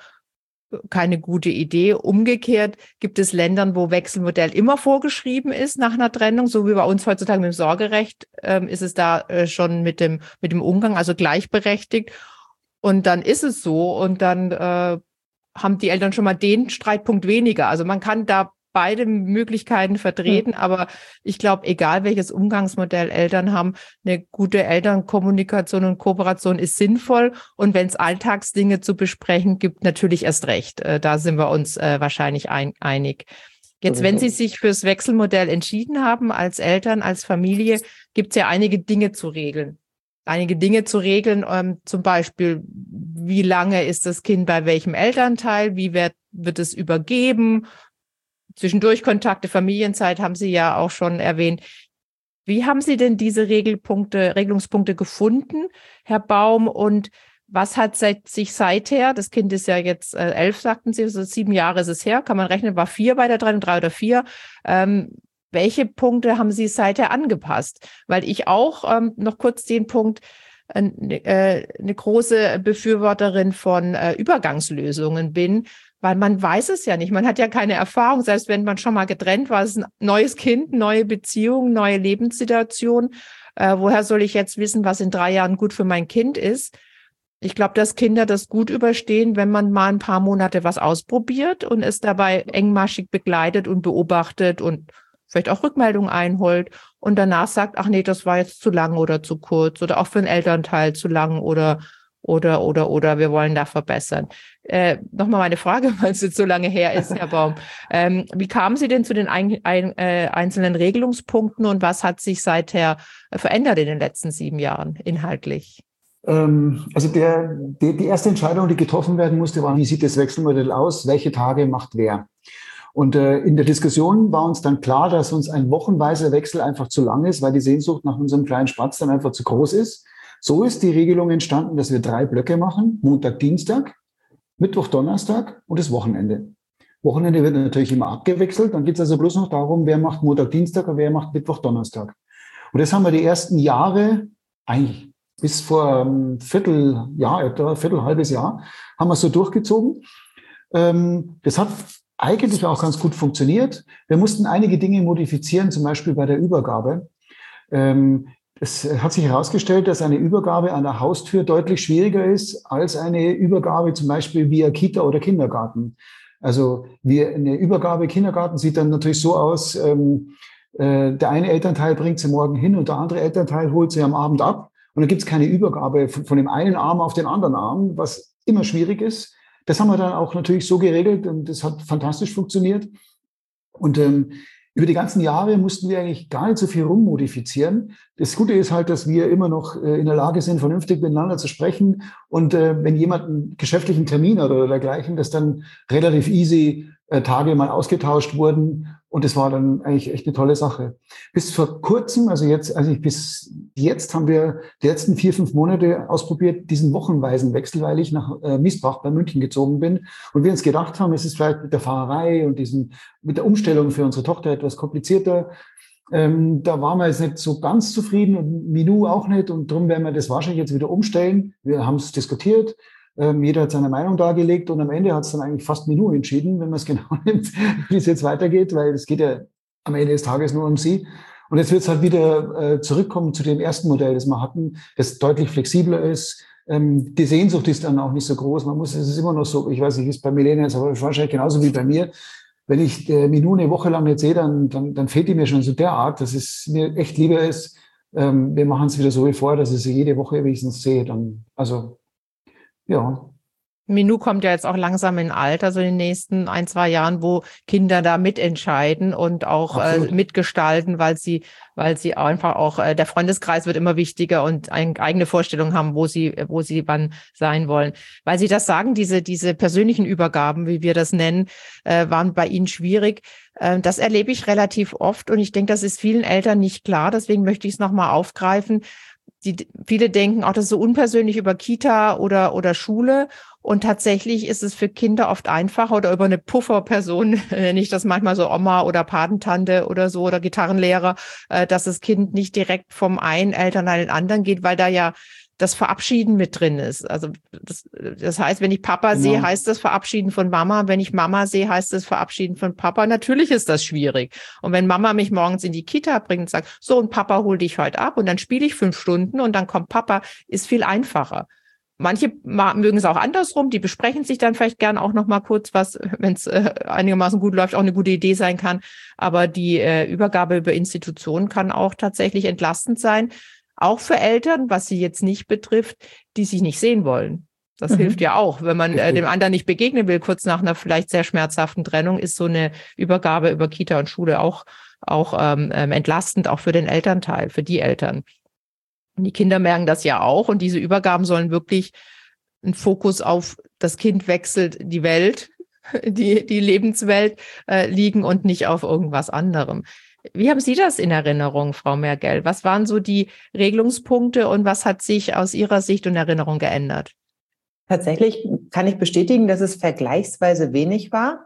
keine gute Idee. Umgekehrt gibt es Ländern, wo Wechselmodell immer vorgeschrieben ist nach einer Trennung, so wie bei uns heutzutage mit dem Sorgerecht, ähm, ist es da äh, schon mit dem mit dem Umgang, also gleichberechtigt. Und dann ist es so und dann äh, haben die Eltern schon mal den Streitpunkt weniger. Also man kann da beide Möglichkeiten vertreten, hm. aber ich glaube, egal welches Umgangsmodell Eltern haben, eine gute Elternkommunikation und Kooperation ist sinnvoll und wenn es Alltagsdinge zu besprechen gibt, natürlich erst recht. Äh, da sind wir uns äh, wahrscheinlich ein, einig. Jetzt, wenn Sie sich fürs Wechselmodell entschieden haben, als Eltern, als Familie, gibt es ja einige Dinge zu regeln. Einige Dinge zu regeln, ähm, zum Beispiel, wie lange ist das Kind bei welchem Elternteil, wie wird, wird es übergeben, zwischendurch Kontakte, Familienzeit haben Sie ja auch schon erwähnt. Wie haben Sie denn diese Regelpunkte, Regelungspunkte gefunden, Herr Baum? Und was hat seit, sich seither, das Kind ist ja jetzt äh, elf, sagten Sie, also sieben Jahre ist es her, kann man rechnen, war vier bei der Trennung, drei oder vier. Ähm, welche Punkte haben Sie seither angepasst? Weil ich auch ähm, noch kurz den Punkt, äh, äh, eine große Befürworterin von äh, Übergangslösungen bin, weil man weiß es ja nicht. Man hat ja keine Erfahrung, selbst wenn man schon mal getrennt war. Es ist ein neues Kind, neue Beziehung, neue Lebenssituation. Äh, woher soll ich jetzt wissen, was in drei Jahren gut für mein Kind ist? Ich glaube, dass Kinder das gut überstehen, wenn man mal ein paar Monate was ausprobiert und es dabei engmaschig begleitet und beobachtet und vielleicht auch Rückmeldungen einholt und danach sagt, ach nee, das war jetzt zu lang oder zu kurz oder auch für einen Elternteil zu lang oder Oder, oder, oder, wir wollen da verbessern. Äh, Nochmal meine Frage, weil es jetzt so lange her ist, Herr Baum. Ähm, wie kamen Sie denn zu den ein, ein, äh, einzelnen Regelungspunkten und was hat sich seither verändert in den letzten sieben Jahren inhaltlich? Ähm, also der, die, die erste Entscheidung, die getroffen werden musste, war, wie sieht das Wechselmodell aus? Welche Tage macht wer? Und äh, in der Diskussion war uns dann klar, dass uns ein wochenweiser Wechsel einfach zu lang ist, weil die Sehnsucht nach unserem kleinen Spatz dann einfach zu groß ist. So ist die Regelung entstanden, dass wir drei Blöcke machen, Montag, Dienstag, Mittwoch, Donnerstag und das Wochenende. Wochenende wird natürlich immer abgewechselt, dann geht es also bloß noch darum, wer macht Montag, Dienstag und wer macht Mittwoch, Donnerstag. Und das haben wir die ersten Jahre, eigentlich bis vor einem Vierteljahr, etwa ein Viertel, halbes Jahr, haben wir so durchgezogen. Das hat eigentlich auch ganz gut funktioniert. Wir mussten einige Dinge modifizieren, zum Beispiel bei der Übergabe. Es hat sich herausgestellt, dass eine Übergabe an der Haustür deutlich schwieriger ist als eine Übergabe zum Beispiel via Kita oder Kindergarten. Also wie eine Übergabe Kindergarten sieht dann natürlich so aus, ähm, äh, der eine Elternteil bringt sie morgen hin und der andere Elternteil holt sie am Abend ab. Und dann gibt es keine Übergabe von, von dem einen Arm auf den anderen Arm, was immer schwierig ist. Das haben wir dann auch natürlich so geregelt und das hat fantastisch funktioniert. Und ähm, über die ganzen Jahre mussten wir eigentlich gar nicht so viel rummodifizieren. das Gute ist halt, dass wir immer noch in der Lage sind, vernünftig miteinander zu sprechen. Und äh, wenn jemand einen geschäftlichen Termin hat oder dergleichen, dass dann relativ easy äh, Tage mal ausgetauscht wurden. Und das war dann eigentlich echt eine tolle Sache. Bis vor kurzem, also jetzt, also ich, bis jetzt haben wir die letzten vier, fünf Monate ausprobiert, diesen wochenweisen Wechsel, weil ich nach äh, Miesbach bei München gezogen bin. Und wir uns gedacht haben, es ist vielleicht mit der Fahrerei und diesen, mit der Umstellung für unsere Tochter etwas komplizierter. Ähm, da waren wir jetzt nicht so ganz zufrieden und Minou auch nicht. Und darum werden wir das wahrscheinlich jetzt wieder umstellen. Wir haben es diskutiert. Ähm, jeder hat seine Meinung dargelegt und am Ende hat es dann eigentlich fast Minou entschieden, wenn man es genau nimmt, wie es jetzt weitergeht, weil es geht ja am Ende des Tages nur um sie. Und jetzt wird es halt wieder äh, zurückkommen zu dem ersten Modell, das wir hatten, das deutlich flexibler ist. Ähm, die Sehnsucht ist dann auch nicht so groß. Man muss, es ist immer noch so, ich weiß nicht, ist bei Milena jetzt aber wahrscheinlich genauso wie bei mir. Wenn ich äh, Minou eine Woche lang nicht sehe, dann, dann, dann fehlt die mir schon so derart, dass es mir echt lieber ist, ähm, wir machen es wieder so wie vorher, dass ich sie jede Woche wenigstens sehe. Dann, also, ja. Minou kommt ja jetzt auch langsam in Alter, so in den nächsten ein, zwei Jahren, wo Kinder da mitentscheiden und auch äh, mitgestalten, weil sie, weil sie einfach auch, äh, der Freundeskreis wird immer wichtiger und eine eigene Vorstellung haben, wo sie, wo sie wann sein wollen. Weil Sie das sagen, diese, diese persönlichen Übergaben, wie wir das nennen, äh, waren bei Ihnen schwierig. Äh, das erlebe ich relativ oft und ich denke, das ist vielen Eltern nicht klar. Deswegen möchte ich es nochmal aufgreifen. Die, viele denken auch, das ist so unpersönlich über Kita oder, oder Schule. Und tatsächlich ist es für Kinder oft einfacher oder über eine Pufferperson, nenne ich das manchmal so Oma oder Patentante oder so oder Gitarrenlehrer, dass das Kind nicht direkt vom einen Elternteil an den anderen geht, weil da ja das Verabschieden mit drin ist. Also das, das heißt, wenn ich Papa genau. sehe, heißt das Verabschieden von Mama. Wenn ich Mama sehe, heißt das Verabschieden von Papa. Natürlich ist das schwierig. Und wenn Mama mich morgens in die Kita bringt und sagt, so und Papa hol dich heute ab und dann spiele ich fünf Stunden und dann kommt Papa, ist viel einfacher. Manche mögen es auch andersrum, die besprechen sich dann vielleicht gern auch noch mal kurz, was, wenn es äh, einigermaßen gut läuft, auch eine gute Idee sein kann. Aber die äh, Übergabe über Institutionen kann auch tatsächlich entlastend sein, auch für Eltern, was sie jetzt nicht betrifft, die sich nicht sehen wollen. Das mhm. hilft ja auch, wenn man äh, dem anderen nicht begegnen will, kurz nach einer vielleicht sehr schmerzhaften Trennung, ist so eine Übergabe über Kita und Schule auch, auch ähm, entlastend, auch für den Elternteil, für die Eltern. Und die Kinder merken das ja auch. Und diese Übergaben sollen wirklich einen Fokus auf das Kind wechselt die Welt, die, die Lebenswelt äh, liegen und nicht auf irgendwas anderem. Wie haben Sie das in Erinnerung, Frau Mergell? Was waren so die Regelungspunkte und was hat sich aus Ihrer Sicht und Erinnerung geändert? Tatsächlich kann ich bestätigen, dass es vergleichsweise wenig war.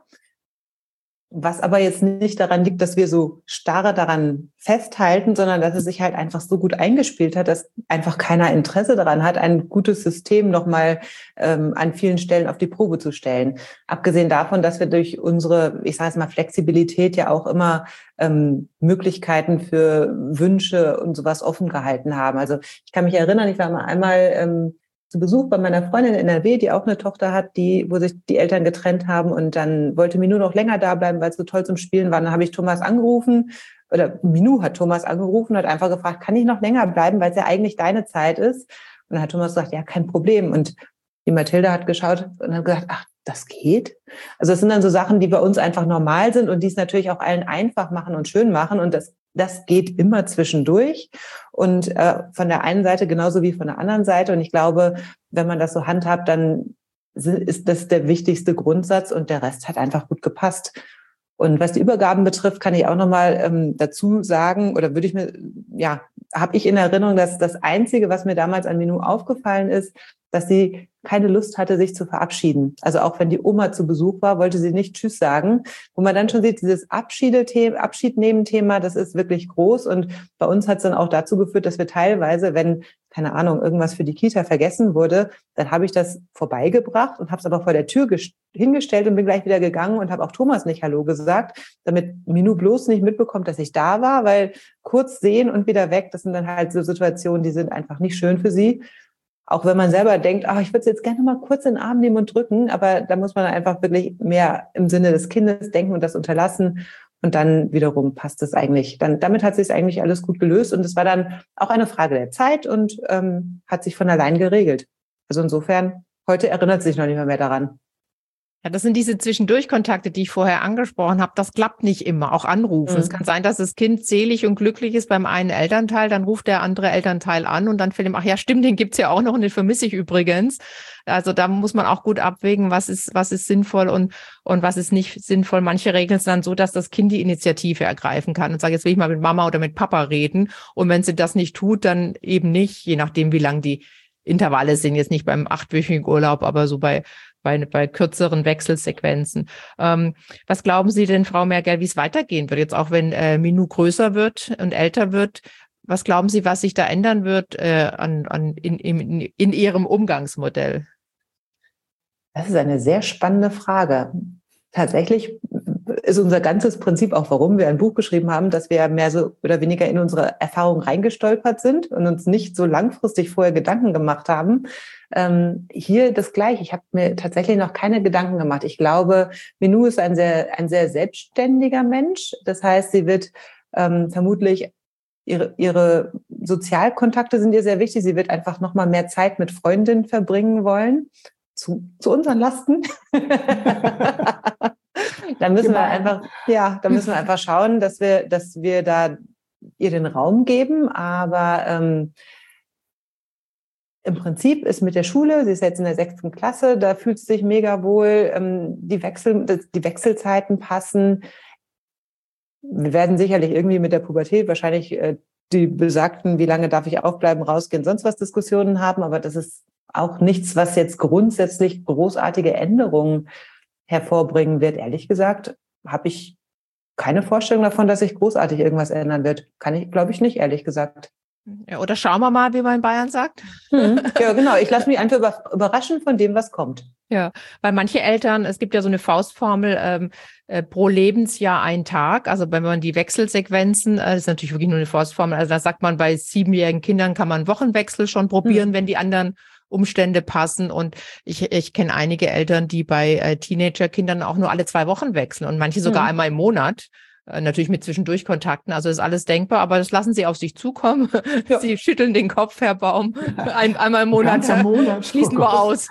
Was aber jetzt nicht daran liegt, dass wir so starr daran festhalten, sondern dass es sich halt einfach so gut eingespielt hat, dass einfach keiner Interesse daran hat, ein gutes System nochmal ähm, an vielen Stellen auf die Probe zu stellen. Abgesehen davon, dass wir durch unsere, ich sage es mal, Flexibilität ja auch immer ähm, Möglichkeiten für Wünsche und sowas offen gehalten haben. Also ich kann mich erinnern, ich war mal einmal ähm, zu Besuch bei meiner Freundin in N R W, die auch eine Tochter hat, die, wo sich die Eltern getrennt haben und dann wollte Minou noch länger da bleiben, weil es so toll zum Spielen war. Dann habe ich Thomas angerufen oder Minou hat Thomas angerufen und hat einfach gefragt, kann ich noch länger bleiben, weil es ja eigentlich deine Zeit ist? Und dann hat Thomas gesagt, ja, kein Problem. Und die Mathilda hat geschaut und hat gesagt, ach, das geht? Also es sind dann so Sachen, die bei uns einfach normal sind und die es natürlich auch allen einfach machen und schön machen und das Das geht immer zwischendurch und äh, von der einen Seite genauso wie von der anderen Seite. Und ich glaube, wenn man das so handhabt, dann ist das der wichtigste Grundsatz und der Rest hat einfach gut gepasst. Und was die Übergaben betrifft, kann ich auch nochmal ähm, dazu sagen, oder würde ich mir, ja, habe ich in Erinnerung, dass das Einzige, was mir damals an Minou aufgefallen ist, dass sie keine Lust hatte, sich zu verabschieden. Also auch wenn die Oma zu Besuch war, wollte sie nicht Tschüss sagen. Wo man dann schon sieht, dieses Abschiede-Thema, Abschied-Nehmen-Thema, das ist wirklich groß. Und bei uns hat es dann auch dazu geführt, dass wir teilweise, wenn, keine Ahnung, irgendwas für die Kita vergessen wurde, dann habe ich das vorbeigebracht und habe es aber vor der Tür hingestellt und bin gleich wieder gegangen und habe auch Thomas nicht Hallo gesagt, damit Minou bloß nicht mitbekommt, dass ich da war, weil kurz sehen und wieder weg, das sind dann halt so Situationen, die sind einfach nicht schön für sie. Auch wenn man selber denkt, ach, ich würde es jetzt gerne mal kurz in den Arm nehmen und drücken, aber da muss man einfach wirklich mehr im Sinne des Kindes denken und das unterlassen. Und dann wiederum passt es eigentlich. Dann, damit hat sich eigentlich alles gut gelöst. Und es war dann auch eine Frage der Zeit und ähm, hat sich von allein geregelt. Also insofern, heute erinnert sich noch nicht mehr, mehr daran. Ja, das sind diese Zwischendurchkontakte, die ich vorher angesprochen habe. Das klappt nicht immer, auch anrufen. Mhm. Es kann sein, dass das Kind selig und glücklich ist beim einen Elternteil, dann ruft der andere Elternteil an und dann fällt ihm, ach ja, stimmt, den gibt's ja auch noch und den vermisse ich übrigens. Also da muss man auch gut abwägen, was ist, was ist sinnvoll und, und was ist nicht sinnvoll. Manche regeln es dann so, dass das Kind die Initiative ergreifen kann und sagt, jetzt will ich mal mit Mama oder mit Papa reden. Und wenn sie das nicht tut, dann eben nicht, je nachdem, wie lang die Intervalle sind, jetzt nicht beim achtwöchigen Urlaub, aber so bei Bei, bei kürzeren Wechselsequenzen. Ähm, was glauben Sie denn, Frau Mergel, wie es weitergehen wird? Jetzt auch wenn äh, Minou größer wird und älter wird, was glauben Sie, was sich da ändern wird äh, an, an, in, in, in Ihrem Umgangsmodell? Das ist eine sehr spannende Frage. Tatsächlich ist unser ganzes Prinzip auch, warum wir ein Buch geschrieben haben, dass wir mehr so oder weniger in unsere Erfahrungen reingestolpert sind und uns nicht so langfristig vorher Gedanken gemacht haben. Ähm, hier das Gleiche. Ich habe mir tatsächlich noch keine Gedanken gemacht. Ich glaube, Minou ist ein sehr, ein sehr selbstständiger Mensch. Das heißt, sie wird ähm, vermutlich ihre, ihre Sozialkontakte sind ihr sehr wichtig. Sie wird einfach noch mal mehr Zeit mit Freundinnen verbringen wollen. Zu, zu unseren Lasten. Da müssen genau. wir einfach, ja, da müssen wir einfach schauen, dass wir, dass wir da ihr den Raum geben. Aber ähm, im Prinzip ist mit der Schule, sie ist jetzt in der sechsten Klasse, da fühlt sie sich mega wohl. Ähm, die Wechsel, die Wechselzeiten passen. Wir werden sicherlich irgendwie mit der Pubertät wahrscheinlich äh, die besagten, wie lange darf ich aufbleiben, rausgehen, sonst was Diskussionen haben. Aber das ist auch nichts, was jetzt grundsätzlich großartige Änderungen hervorbringen wird. Ehrlich gesagt, habe ich keine Vorstellung davon, dass sich großartig irgendwas ändern wird. Kann ich, glaube ich, nicht, ehrlich gesagt. Ja, oder schauen wir mal, wie man in Bayern sagt. Hm, ja, genau. Ich lasse mich einfach über, überraschen von dem, was kommt. Ja, weil manche Eltern, es gibt ja so eine Faustformel, ähm, äh, pro Lebensjahr ein Tag. Also wenn man die Wechselsequenzen, äh, das ist natürlich wirklich nur eine Faustformel, also da sagt man, bei siebenjährigen Kindern kann man Wochenwechsel schon probieren, hm. wenn die anderen Umstände passen. Und ich, ich kenne einige Eltern, die bei äh, Teenagerkindern auch nur alle zwei Wochen wechseln und manche sogar hm. einmal im Monat. Natürlich mit Zwischendurchkontakten, also ist alles denkbar, aber das lassen Sie auf sich zukommen. Ja. Sie schütteln den Kopf, Herr Baum. Ein, einmal im Monat, Monat schließen oh wir aus.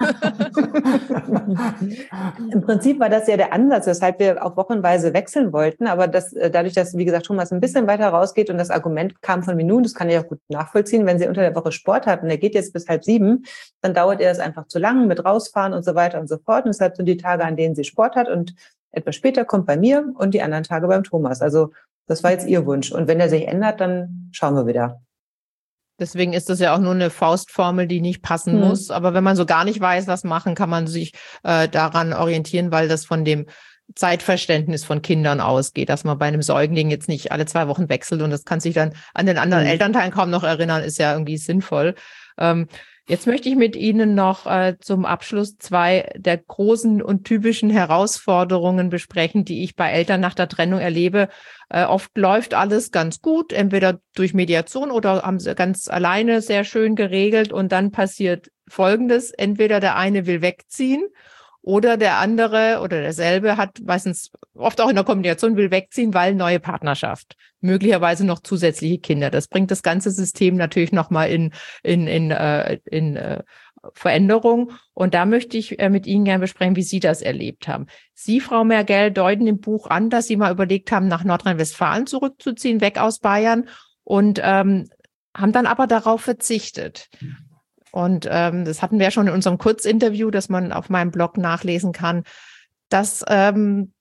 Im Prinzip war das ja der Ansatz, weshalb wir auch wochenweise wechseln wollten, aber das, dadurch, dass, wie gesagt, Thomas ein bisschen weiter rausgeht und das Argument kam von Minou, das kann ich auch gut nachvollziehen, wenn sie unter der Woche Sport hat und er geht jetzt bis halb sieben, dann dauert ihr das einfach zu lang mit rausfahren und so weiter und so fort. Und deshalb sind die Tage, an denen sie Sport hat und etwas später kommt bei mir und die anderen Tage beim Thomas. Also das war jetzt ihr Wunsch. Und wenn er sich ändert, dann schauen wir wieder. Deswegen ist das ja auch nur eine Faustformel, die nicht passen hm. muss. Aber wenn man so gar nicht weiß, was machen, kann man sich äh, daran orientieren, weil das von dem Zeitverständnis von Kindern ausgeht, dass man bei einem Säugling jetzt nicht alle zwei Wochen wechselt und das kann sich dann an den anderen hm. Elternteilen kaum noch erinnern, ist ja irgendwie sinnvoll. Ähm, Jetzt möchte ich mit Ihnen noch äh, zum Abschluss zwei der großen und typischen Herausforderungen besprechen, die ich bei Eltern nach der Trennung erlebe. Äh, oft läuft alles ganz gut, entweder durch Mediation oder haben sie ganz alleine sehr schön geregelt und dann passiert Folgendes. Entweder der eine will wegziehen oder der andere oder derselbe hat meistens oft auch in der Kombination will wegziehen, weil neue Partnerschaft, möglicherweise noch zusätzliche Kinder. Das bringt das ganze System natürlich nochmal in, in, in, äh, in äh, Veränderung. Und da möchte ich äh, mit Ihnen gerne besprechen, wie Sie das erlebt haben. Sie, Frau Mergel, deuten im Buch an, dass Sie mal überlegt haben, nach Nordrhein-Westfalen zurückzuziehen, weg aus Bayern und ähm, haben dann aber darauf verzichtet. Und ähm, das hatten wir ja schon in unserem Kurzinterview, das man auf meinem Blog nachlesen kann. Das ähm,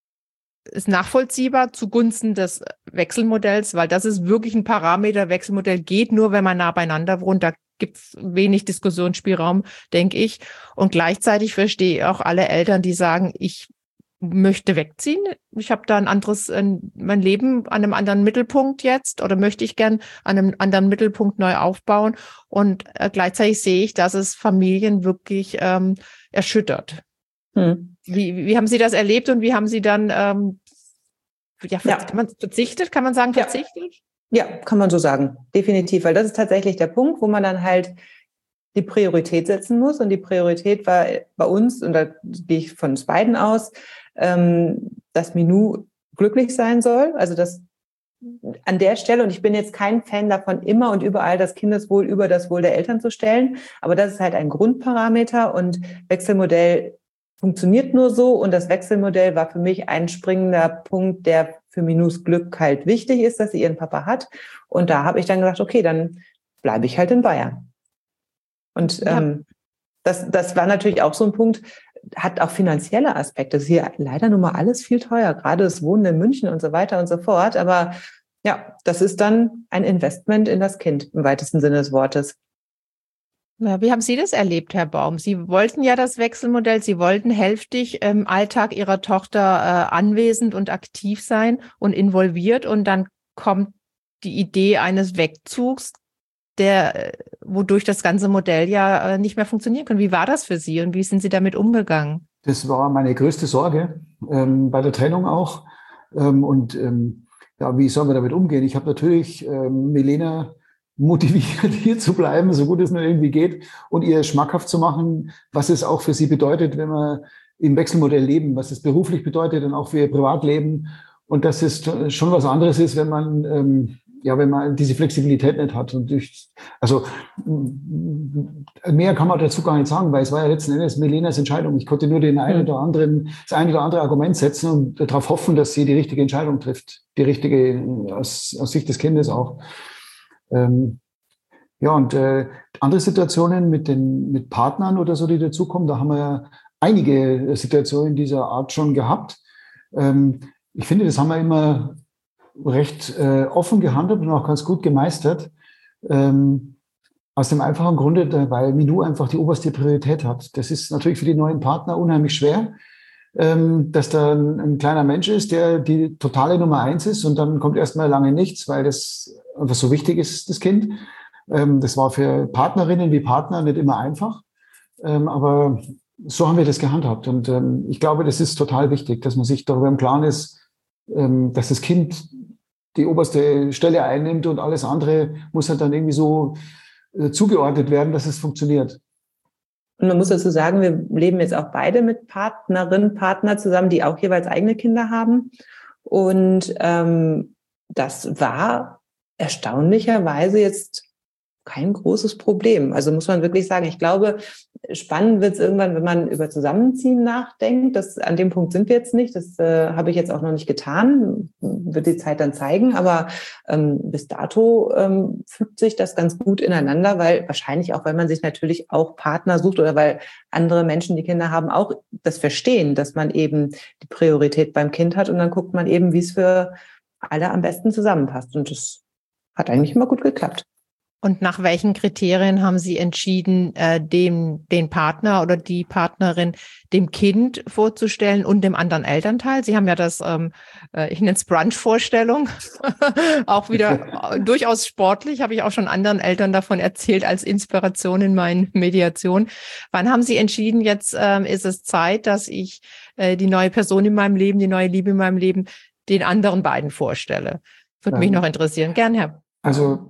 ist nachvollziehbar zugunsten des Wechselmodells, weil das ist wirklich ein Parameter. Wechselmodell geht nur, wenn man nah beieinander wohnt. Da gibt es wenig Diskussionsspielraum, denke ich. Und gleichzeitig verstehe ich auch alle Eltern, die sagen, ich möchte wegziehen. Ich habe da ein anderes, mein Leben an einem anderen Mittelpunkt jetzt oder möchte ich gern an einem anderen Mittelpunkt neu aufbauen. Und äh, gleichzeitig sehe ich, dass es Familien wirklich ähm, erschüttert. Hm. Wie, wie haben Sie das erlebt und wie haben Sie dann, ähm, ja, ja. Kann man verzichtet? Kann man sagen, verzichtet? Ja. ja, kann man so sagen. Definitiv, weil das ist tatsächlich der Punkt, wo man dann halt die Priorität setzen muss. Und die Priorität war bei uns, und da gehe ich von uns beiden aus, dass Minou glücklich sein soll. Also das an der Stelle, und ich bin jetzt kein Fan davon, immer und überall das Kindeswohl über das Wohl der Eltern zu stellen, aber das ist halt ein Grundparameter und Wechselmodell funktioniert nur so und das Wechselmodell war für mich ein springender Punkt, der für Minus Glück halt wichtig ist, dass sie ihren Papa hat. Und da habe ich dann gesagt, okay, dann bleibe ich halt in Bayern. Und ja. ähm, das, das war natürlich auch so ein Punkt, hat auch finanzielle Aspekte. Das ist hier leider nun mal alles viel teuer, gerade das Wohnen in München und so weiter und so fort. Aber ja, das ist dann ein Investment in das Kind im weitesten Sinne des Wortes. Ja, wie haben Sie das erlebt, Herr Baum? Sie wollten ja das Wechselmodell, Sie wollten hälftig im Alltag Ihrer Tochter äh, anwesend und aktiv sein und involviert und dann kommt die Idee eines Wegzugs, der, wodurch das ganze Modell ja äh, nicht mehr funktionieren kann. Wie war das für Sie und wie sind Sie damit umgegangen? Das war meine größte Sorge, ähm, bei der Trennung auch. Ähm, und ähm, ja, wie sollen wir damit umgehen? Ich habe natürlich ähm, Milena motiviert, hier zu bleiben, so gut es nur irgendwie geht, und ihr schmackhaft zu machen, was es auch für sie bedeutet, wenn wir im Wechselmodell leben, was es beruflich bedeutet und auch für ihr Privatleben. Und dass es schon was anderes ist, wenn man, ähm, ja, wenn man diese Flexibilität nicht hat. Und ich, also mehr kann man dazu gar nicht sagen, weil es war ja letzten Endes Milenas Entscheidung. Ich konnte nur den einen oder anderen, das eine oder andere Argument setzen und darauf hoffen, dass sie die richtige Entscheidung trifft, die richtige aus, aus Sicht des Kindes auch. Ähm, ja, und äh, andere Situationen mit den mit Partnern oder so, die dazukommen, da haben wir ja einige Situationen dieser Art schon gehabt. Ähm, ich finde, das haben wir immer recht äh, offen gehandelt und auch ganz gut gemeistert. Ähm, aus dem einfachen Grunde, weil Minou einfach die oberste Priorität hat. Das ist natürlich für die neuen Partner unheimlich schwer, ähm, dass da ein, ein kleiner Mensch ist, der die totale Nummer eins ist und dann kommt erstmal lange nichts, weil das einfach so wichtig ist, das Kind. Ähm, das war für Partnerinnen wie Partner nicht immer einfach, ähm, aber so haben wir das gehandhabt. Und ähm, ich glaube, das ist total wichtig, dass man sich darüber im Klaren ist, ähm, dass das Kind die oberste Stelle einnimmt und alles andere muss halt dann irgendwie so äh, zugeordnet werden, dass es funktioniert. Und man muss dazu sagen, wir leben jetzt auch beide mit Partnerinnen, Partner zusammen, die auch jeweils eigene Kinder haben. Und ähm, das war erstaunlicherweise jetzt kein großes Problem. Also muss man wirklich sagen, ich glaube, spannend wird es irgendwann, wenn man über Zusammenziehen nachdenkt. Das, an dem Punkt sind wir jetzt nicht. Das äh, habe ich jetzt auch noch nicht getan. Wird die Zeit dann zeigen. Aber ähm, bis dato ähm, fügt sich das ganz gut ineinander, weil wahrscheinlich auch, weil man sich natürlich auch Partner sucht oder weil andere Menschen, die Kinder haben, auch das verstehen, dass man eben die Priorität beim Kind hat. Und dann guckt man eben, wie es für alle am besten zusammenpasst. Und das hat eigentlich immer gut geklappt. Und nach welchen Kriterien haben Sie entschieden, äh, dem den Partner oder die Partnerin dem Kind vorzustellen und dem anderen Elternteil? Sie haben ja das, ähm, äh, ich nenne es Brunch-Vorstellung, auch wieder durchaus sportlich, habe ich auch schon anderen Eltern davon erzählt als Inspiration in meinen Mediationen. Wann haben Sie entschieden, jetzt ähm, ist es Zeit, dass ich äh, die neue Person in meinem Leben, die neue Liebe in meinem Leben den anderen beiden vorstelle? Würde mich noch interessieren. Gern, Herr. Also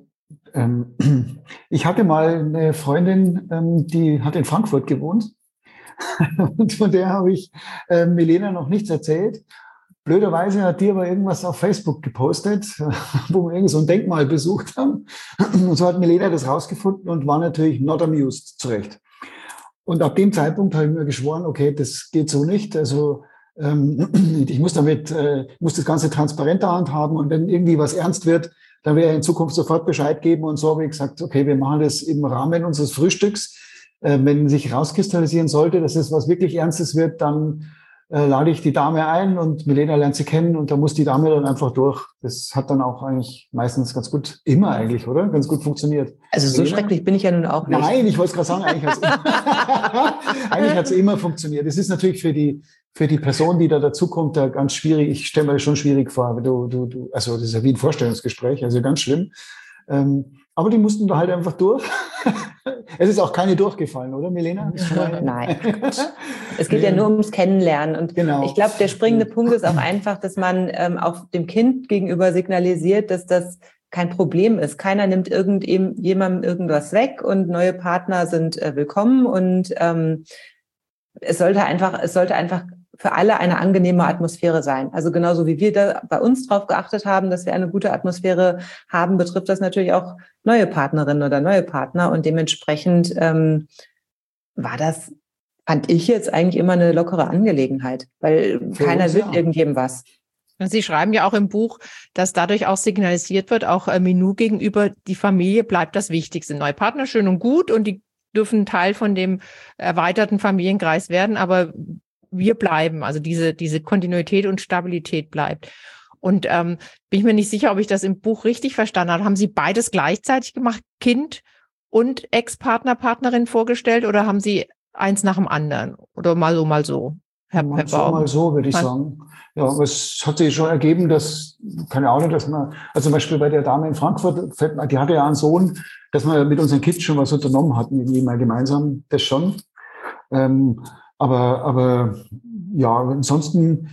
ich hatte mal eine Freundin, die hat in Frankfurt gewohnt und von der habe ich Milena noch nichts erzählt. Blöderweise hat die aber irgendwas auf Facebook gepostet, wo wir irgendwie so ein Denkmal besucht haben. Und so hat Milena das rausgefunden und war natürlich not amused, zurecht. Und ab dem Zeitpunkt habe ich mir geschworen, okay, das geht so nicht. Also ich muss damit, ich muss das Ganze transparenter handhaben und wenn irgendwie was ernst wird, dann werde ich in Zukunft sofort Bescheid geben. Und so habe ich gesagt, okay, wir machen das im Rahmen unseres Frühstücks. Äh, wenn sich rauskristallisieren sollte, dass es was wirklich Ernstes wird, dann äh, lade ich die Dame ein und Milena lernt sie kennen und da muss die Dame dann einfach durch. Das hat dann auch eigentlich meistens ganz gut, immer eigentlich, oder? Ganz gut funktioniert. Also so Milena? Schrecklich bin ich ja nun auch nicht. Nein, ich wollte es gerade sagen, eigentlich hat es eigentlich hat's immer funktioniert. Es ist natürlich für die für die Person, die da dazukommt, da ganz schwierig. Ich stelle mir das schon schwierig vor. Du, du, du, also das ist ja wie ein Vorstellungsgespräch, also ganz schlimm. Ähm, aber die mussten da halt einfach durch. Es ist auch keine durchgefallen, oder, Milena? Nein. Es geht ja nur ums Kennenlernen. Und genau. Ich glaube, der springende Punkt ist auch einfach, dass man ähm, auch dem Kind gegenüber signalisiert, dass das kein Problem ist. Keiner nimmt irgendjemandem irgendwas weg und neue Partner sind äh, willkommen. Und ähm, es sollte einfach, es sollte einfach für alle eine angenehme Atmosphäre sein. Also genauso wie wir da bei uns drauf geachtet haben, dass wir eine gute Atmosphäre haben, betrifft das natürlich auch neue Partnerinnen oder neue Partner. Und dementsprechend ähm, war das fand ich jetzt eigentlich immer eine lockere Angelegenheit, weil Für keiner will ja. irgendjedem was. Sie schreiben ja auch im Buch, dass dadurch auch signalisiert wird, auch äh, Minou gegenüber, die Familie bleibt das Wichtigste. Neue Partner, schön und gut, und die dürfen Teil von dem erweiterten Familienkreis werden, aber wir bleiben, also diese, diese Kontinuität und Stabilität bleibt. Und ähm, bin ich mir nicht sicher, ob ich das im Buch richtig verstanden habe. Haben Sie beides gleichzeitig gemacht, Kind und Ex-Partner, Partnerin vorgestellt, oder haben Sie eins nach dem anderen? Oder mal so, mal so? Herr, mal Herr so, Baum. mal so, würde ich sagen. Ja, aber es hat sich schon ergeben, dass, keine Ahnung, dass man, also zum Beispiel bei der Dame in Frankfurt, die hatte ja einen Sohn, dass wir mit unseren Kids schon was unternommen hatten, irgendwie mal gemeinsam, das schon. Ähm, aber, aber, ja, ansonsten,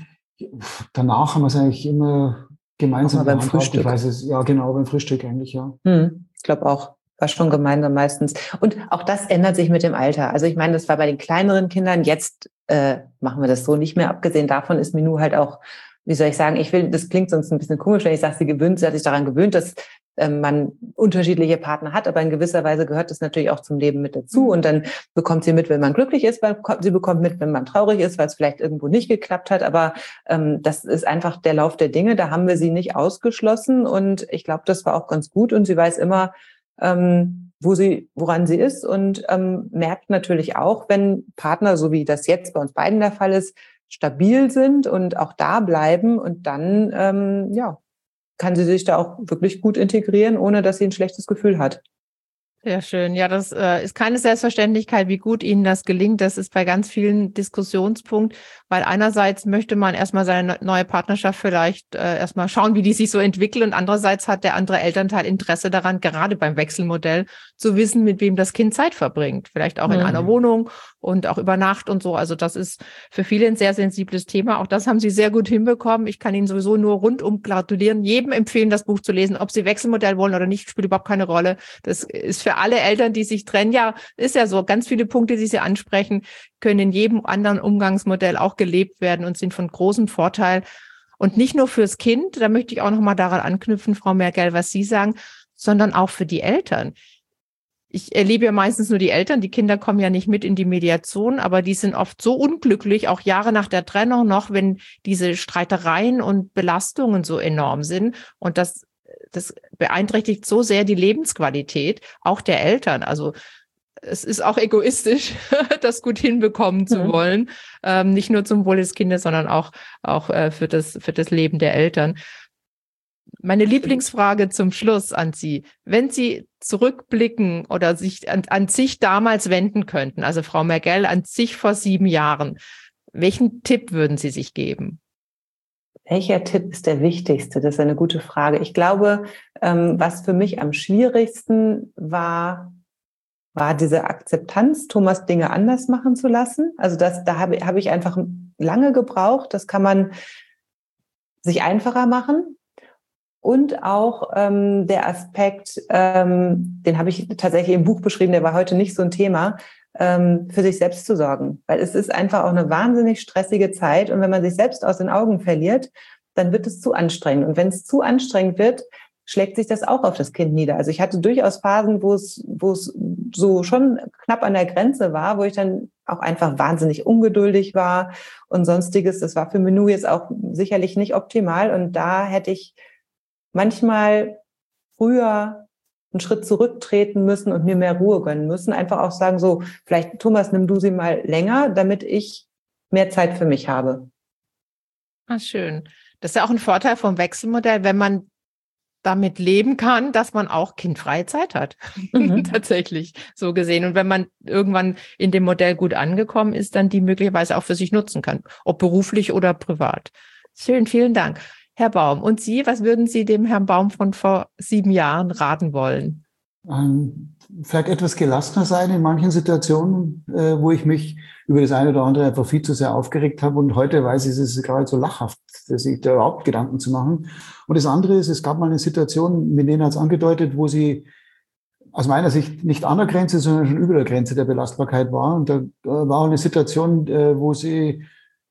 danach haben wir es eigentlich immer gemeinsam beim Frühstück. Ich weiß es, ja, genau, beim Frühstück eigentlich, ja. Hm, ich glaube auch. War schon gemeinsam meistens. Und auch das ändert sich mit dem Alter. Also ich meine, das war bei den kleineren Kindern. Jetzt äh, machen wir das so nicht mehr. Abgesehen davon ist Minou halt auch, wie soll ich sagen, ich will, das klingt sonst ein bisschen komisch, wenn ich sage, sie gewöhnt, sie hat sich daran gewöhnt, dass äh, man unterschiedliche Partner hat. Aber in gewisser Weise gehört das natürlich auch zum Leben mit dazu. Und dann bekommt sie mit, wenn man glücklich ist, weil sie bekommt mit, wenn man traurig ist, weil es vielleicht irgendwo nicht geklappt hat. Aber ähm, das ist einfach der Lauf der Dinge. Da haben wir sie nicht ausgeschlossen. Und ich glaube, das war auch ganz gut. Und sie weiß immer, Ähm, wo sie, woran sie ist, und ähm, merkt natürlich auch, wenn Partner, so wie das jetzt bei uns beiden der Fall ist, stabil sind und auch da bleiben, und dann ähm, ja, kann sie sich da auch wirklich gut integrieren, ohne dass sie ein schlechtes Gefühl hat. Sehr schön. Ja, das äh, ist keine Selbstverständlichkeit, wie gut Ihnen das gelingt. Das ist bei ganz vielen Diskussionspunkt, weil einerseits möchte man erstmal seine neue Partnerschaft vielleicht äh, erstmal schauen, wie die sich so entwickelt, und andererseits hat der andere Elternteil Interesse daran, gerade beim Wechselmodell, zu wissen, mit wem das Kind Zeit verbringt. Vielleicht auch in mhm. einer Wohnung und auch über Nacht und so. Also das ist für viele ein sehr sensibles Thema. Auch das haben Sie sehr gut hinbekommen. Ich kann Ihnen sowieso nur rundum gratulieren, jedem empfehlen, das Buch zu lesen. Ob Sie Wechselmodell wollen oder nicht, spielt überhaupt keine Rolle. Das ist für alle Eltern, die sich trennen, ja, ist ja so, ganz viele Punkte, die Sie ansprechen, können in jedem anderen Umgangsmodell auch gelebt werden und sind von großem Vorteil. Und nicht nur fürs Kind, da möchte ich auch noch mal daran anknüpfen, Frau Mergell, was Sie sagen, sondern auch für die Eltern. Ich erlebe ja meistens nur die Eltern, die Kinder kommen ja nicht mit in die Mediation, aber die sind oft so unglücklich, auch Jahre nach der Trennung noch, wenn diese Streitereien und Belastungen so enorm sind. Und das Das beeinträchtigt so sehr die Lebensqualität auch der Eltern. Also es ist auch egoistisch, das gut hinbekommen zu mhm. wollen. Ähm, nicht nur zum Wohl des Kindes, sondern auch, auch äh, für das, für das Leben der Eltern. Meine Lieblingsfrage zum Schluss an Sie. Wenn Sie zurückblicken oder sich an, an sich damals wenden könnten, also Frau Mergell an sich vor sieben Jahren, welchen Tipp würden Sie sich geben? Welcher Tipp ist der wichtigste? Das ist eine gute Frage. Ich glaube, ähm, was für mich am schwierigsten war, war diese Akzeptanz, Thomas Dinge anders machen zu lassen. Also das, da habe, habe ich einfach lange gebraucht. Das kann man sich einfacher machen. Und auch ähm, der Aspekt, ähm, den habe ich tatsächlich im Buch beschrieben, der war heute nicht so ein Thema, ähm, für sich selbst zu sorgen. Weil es ist einfach auch eine wahnsinnig stressige Zeit. Und wenn man sich selbst aus den Augen verliert, dann wird es zu anstrengend. Und wenn es zu anstrengend wird, schlägt sich das auch auf das Kind nieder. Also ich hatte durchaus Phasen, wo es, wo es so schon knapp an der Grenze war, wo ich dann auch einfach wahnsinnig ungeduldig war und sonstiges. Das war für Minou jetzt auch sicherlich nicht optimal. Und da hätte ich manchmal früher einen Schritt zurücktreten müssen und mir mehr Ruhe gönnen müssen. Einfach auch sagen, so, vielleicht, Thomas, nimm du sie mal länger, damit ich mehr Zeit für mich habe. Ah, schön. Das ist ja auch ein Vorteil vom Wechselmodell, wenn man damit leben kann, dass man auch kindfreie Zeit hat. Mhm. Tatsächlich, so gesehen. Und wenn man irgendwann in dem Modell gut angekommen ist, dann die möglicherweise auch für sich nutzen kann, ob beruflich oder privat. Schön, vielen Dank. Herr Baum, und Sie, was würden Sie dem Herrn Baum von vor sieben Jahren raten wollen? Ähm, vielleicht etwas gelassener sein in manchen Situationen, äh, wo ich mich über das eine oder andere einfach viel zu sehr aufgeregt habe. Und heute weiß ich, es ist gerade so lachhaft, sich da überhaupt Gedanken zu machen. Und das andere ist, es gab mal eine Situation, Milena hat es angedeutet, wo sie aus meiner Sicht nicht an der Grenze, sondern schon über der Grenze der Belastbarkeit war. Und da äh, war auch eine Situation, äh, wo sie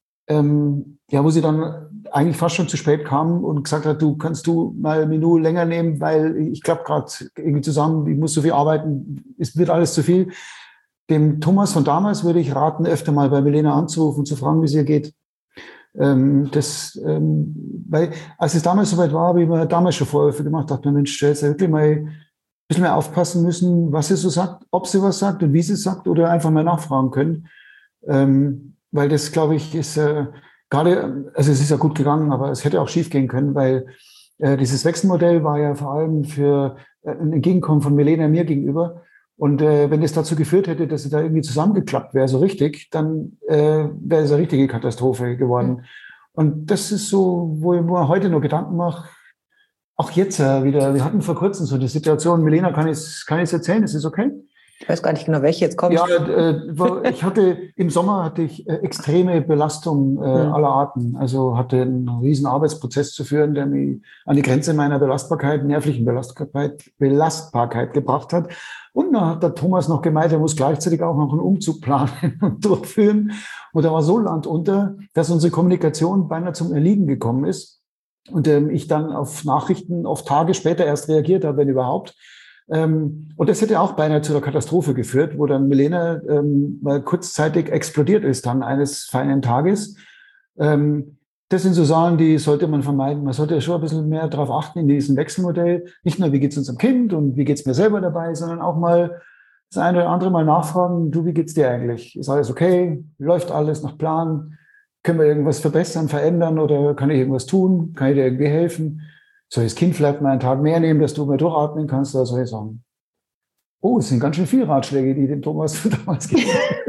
ähm, ja, wo sie dann eigentlich fast schon zu spät kam und gesagt hat, du kannst du mal Minou länger nehmen, weil ich klappe gerade irgendwie zusammen, ich muss so viel arbeiten, es wird alles zu viel. dem Thomas von damals würde ich raten, öfter mal bei Milena anzurufen und zu fragen, wie es ihr geht. Ähm, das, ähm, weil, als es damals soweit war, habe ich mir damals schon Vorwürfe gemacht, dachte mir, Mensch, jetzt wirklich mal ein bisschen mehr aufpassen müssen, was sie so sagt, ob sie was sagt und wie sie es sagt oder einfach mal nachfragen können. Ähm, weil das, glaube ich, ist äh, gerade, also es ist ja gut gegangen, aber es hätte auch schief gehen können, weil äh, dieses Wechselmodell war ja vor allem für äh, ein Entgegenkommen von Milena mir gegenüber. Und äh, wenn es dazu geführt hätte, dass sie da irgendwie zusammengeklappt wäre, so richtig, dann äh, wäre es eine richtige Katastrophe geworden. Mhm. Und das ist so, wo ich mir heute noch Gedanken mache, auch jetzt äh, wieder, wir hatten vor kurzem so die Situation, Milena, kann ich kann ich erzählen, ist es okay? Ich weiß gar nicht genau, welche jetzt kommt. Ja, äh, ich hatte, im Sommer hatte ich äh, extreme Belastung äh, mhm. aller Arten. Also hatte einen riesen Arbeitsprozess zu führen, der mich an die Grenze meiner Belastbarkeit, nervlichen Belastbarkeit, Belastbarkeit gebracht hat. Und dann hat der Thomas noch gemeint, er muss gleichzeitig auch noch einen Umzug planen und durchführen. Und er war so landunter, dass unsere Kommunikation beinahe zum Erliegen gekommen ist. Und ähm, ich dann auf Nachrichten oft Tage später erst reagiert habe, wenn überhaupt. Ähm, und das hätte auch beinahe zu einer Katastrophe geführt, wo dann Milena ähm, mal kurzzeitig explodiert ist dann eines feinen Tages. Ähm, das sind so Sachen, die sollte man vermeiden. Man sollte schon ein bisschen mehr darauf achten in diesem Wechselmodell. Nicht nur, wie geht's unserem Kind und wie geht's mir selber dabei, sondern auch mal das eine oder andere mal nachfragen, du, wie geht's dir eigentlich? Ist alles okay? Läuft alles nach Plan? Können wir irgendwas verbessern, verändern oder kann ich irgendwas tun? Kann ich dir irgendwie helfen? Soll ich das Kind vielleicht mal einen Tag mehr nehmen, dass du mal durchatmen kannst oder soll ich sagen? Oh, es sind ganz schön viele Ratschläge, die dem Thomas damals gegeben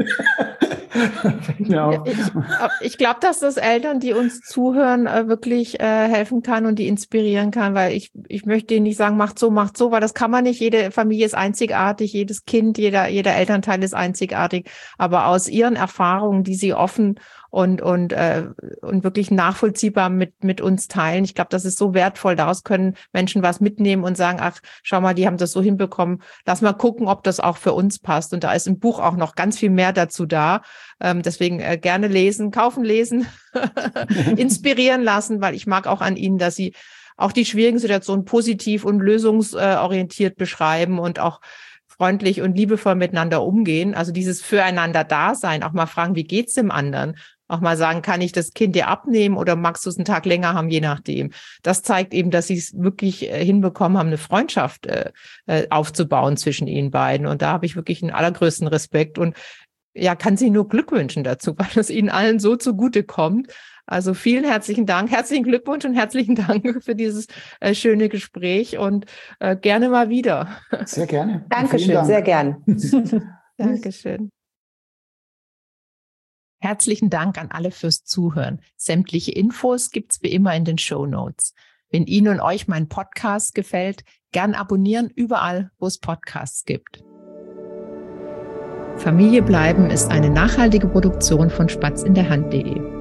haben. Ich, ich glaube, dass das Eltern, die uns zuhören, wirklich äh, helfen kann und die inspirieren kann, weil ich, ich möchte denen nicht sagen, macht so, macht so, weil das kann man nicht. Jede Familie ist einzigartig, jedes Kind, jeder, jeder Elternteil ist einzigartig. Aber aus ihren Erfahrungen, die sie offen und und äh, und wirklich nachvollziehbar mit mit uns teilen. Ich glaube, das ist so wertvoll. Daraus können Menschen was mitnehmen und sagen, ach, schau mal, die haben das so hinbekommen. Lass mal gucken, ob das auch für uns passt. Und da ist im Buch auch noch ganz viel mehr dazu da. Ähm, deswegen äh, gerne lesen, kaufen, lesen, inspirieren lassen, weil ich mag auch an Ihnen, dass Sie auch die schwierigen Situationen positiv und lösungsorientiert beschreiben und auch freundlich und liebevoll miteinander umgehen. Also dieses Füreinander-Dasein, auch mal fragen, wie geht's dem anderen? Auch mal sagen, kann ich das Kind dir abnehmen oder magst du es einen Tag länger haben, je nachdem. Das zeigt eben, dass sie es wirklich äh, hinbekommen haben, eine Freundschaft äh, äh, aufzubauen zwischen ihnen beiden. Und da habe ich wirklich den allergrößten Respekt und ja, kann sie nur Glück wünschen dazu, weil es ihnen allen so zugute kommt. Also vielen herzlichen Dank, herzlichen Glückwunsch und herzlichen Dank für dieses äh, schöne Gespräch und äh, gerne mal wieder. Sehr gerne. Dankeschön, Dank. Sehr gern. Dankeschön. Herzlichen Dank an alle fürs Zuhören. Sämtliche Infos gibt's wie immer in den Shownotes. Wenn Ihnen und euch mein Podcast gefällt, gern abonnieren überall, wo es Podcasts gibt. Familie bleiben ist eine nachhaltige Produktion von spatz in der Hand punkt de.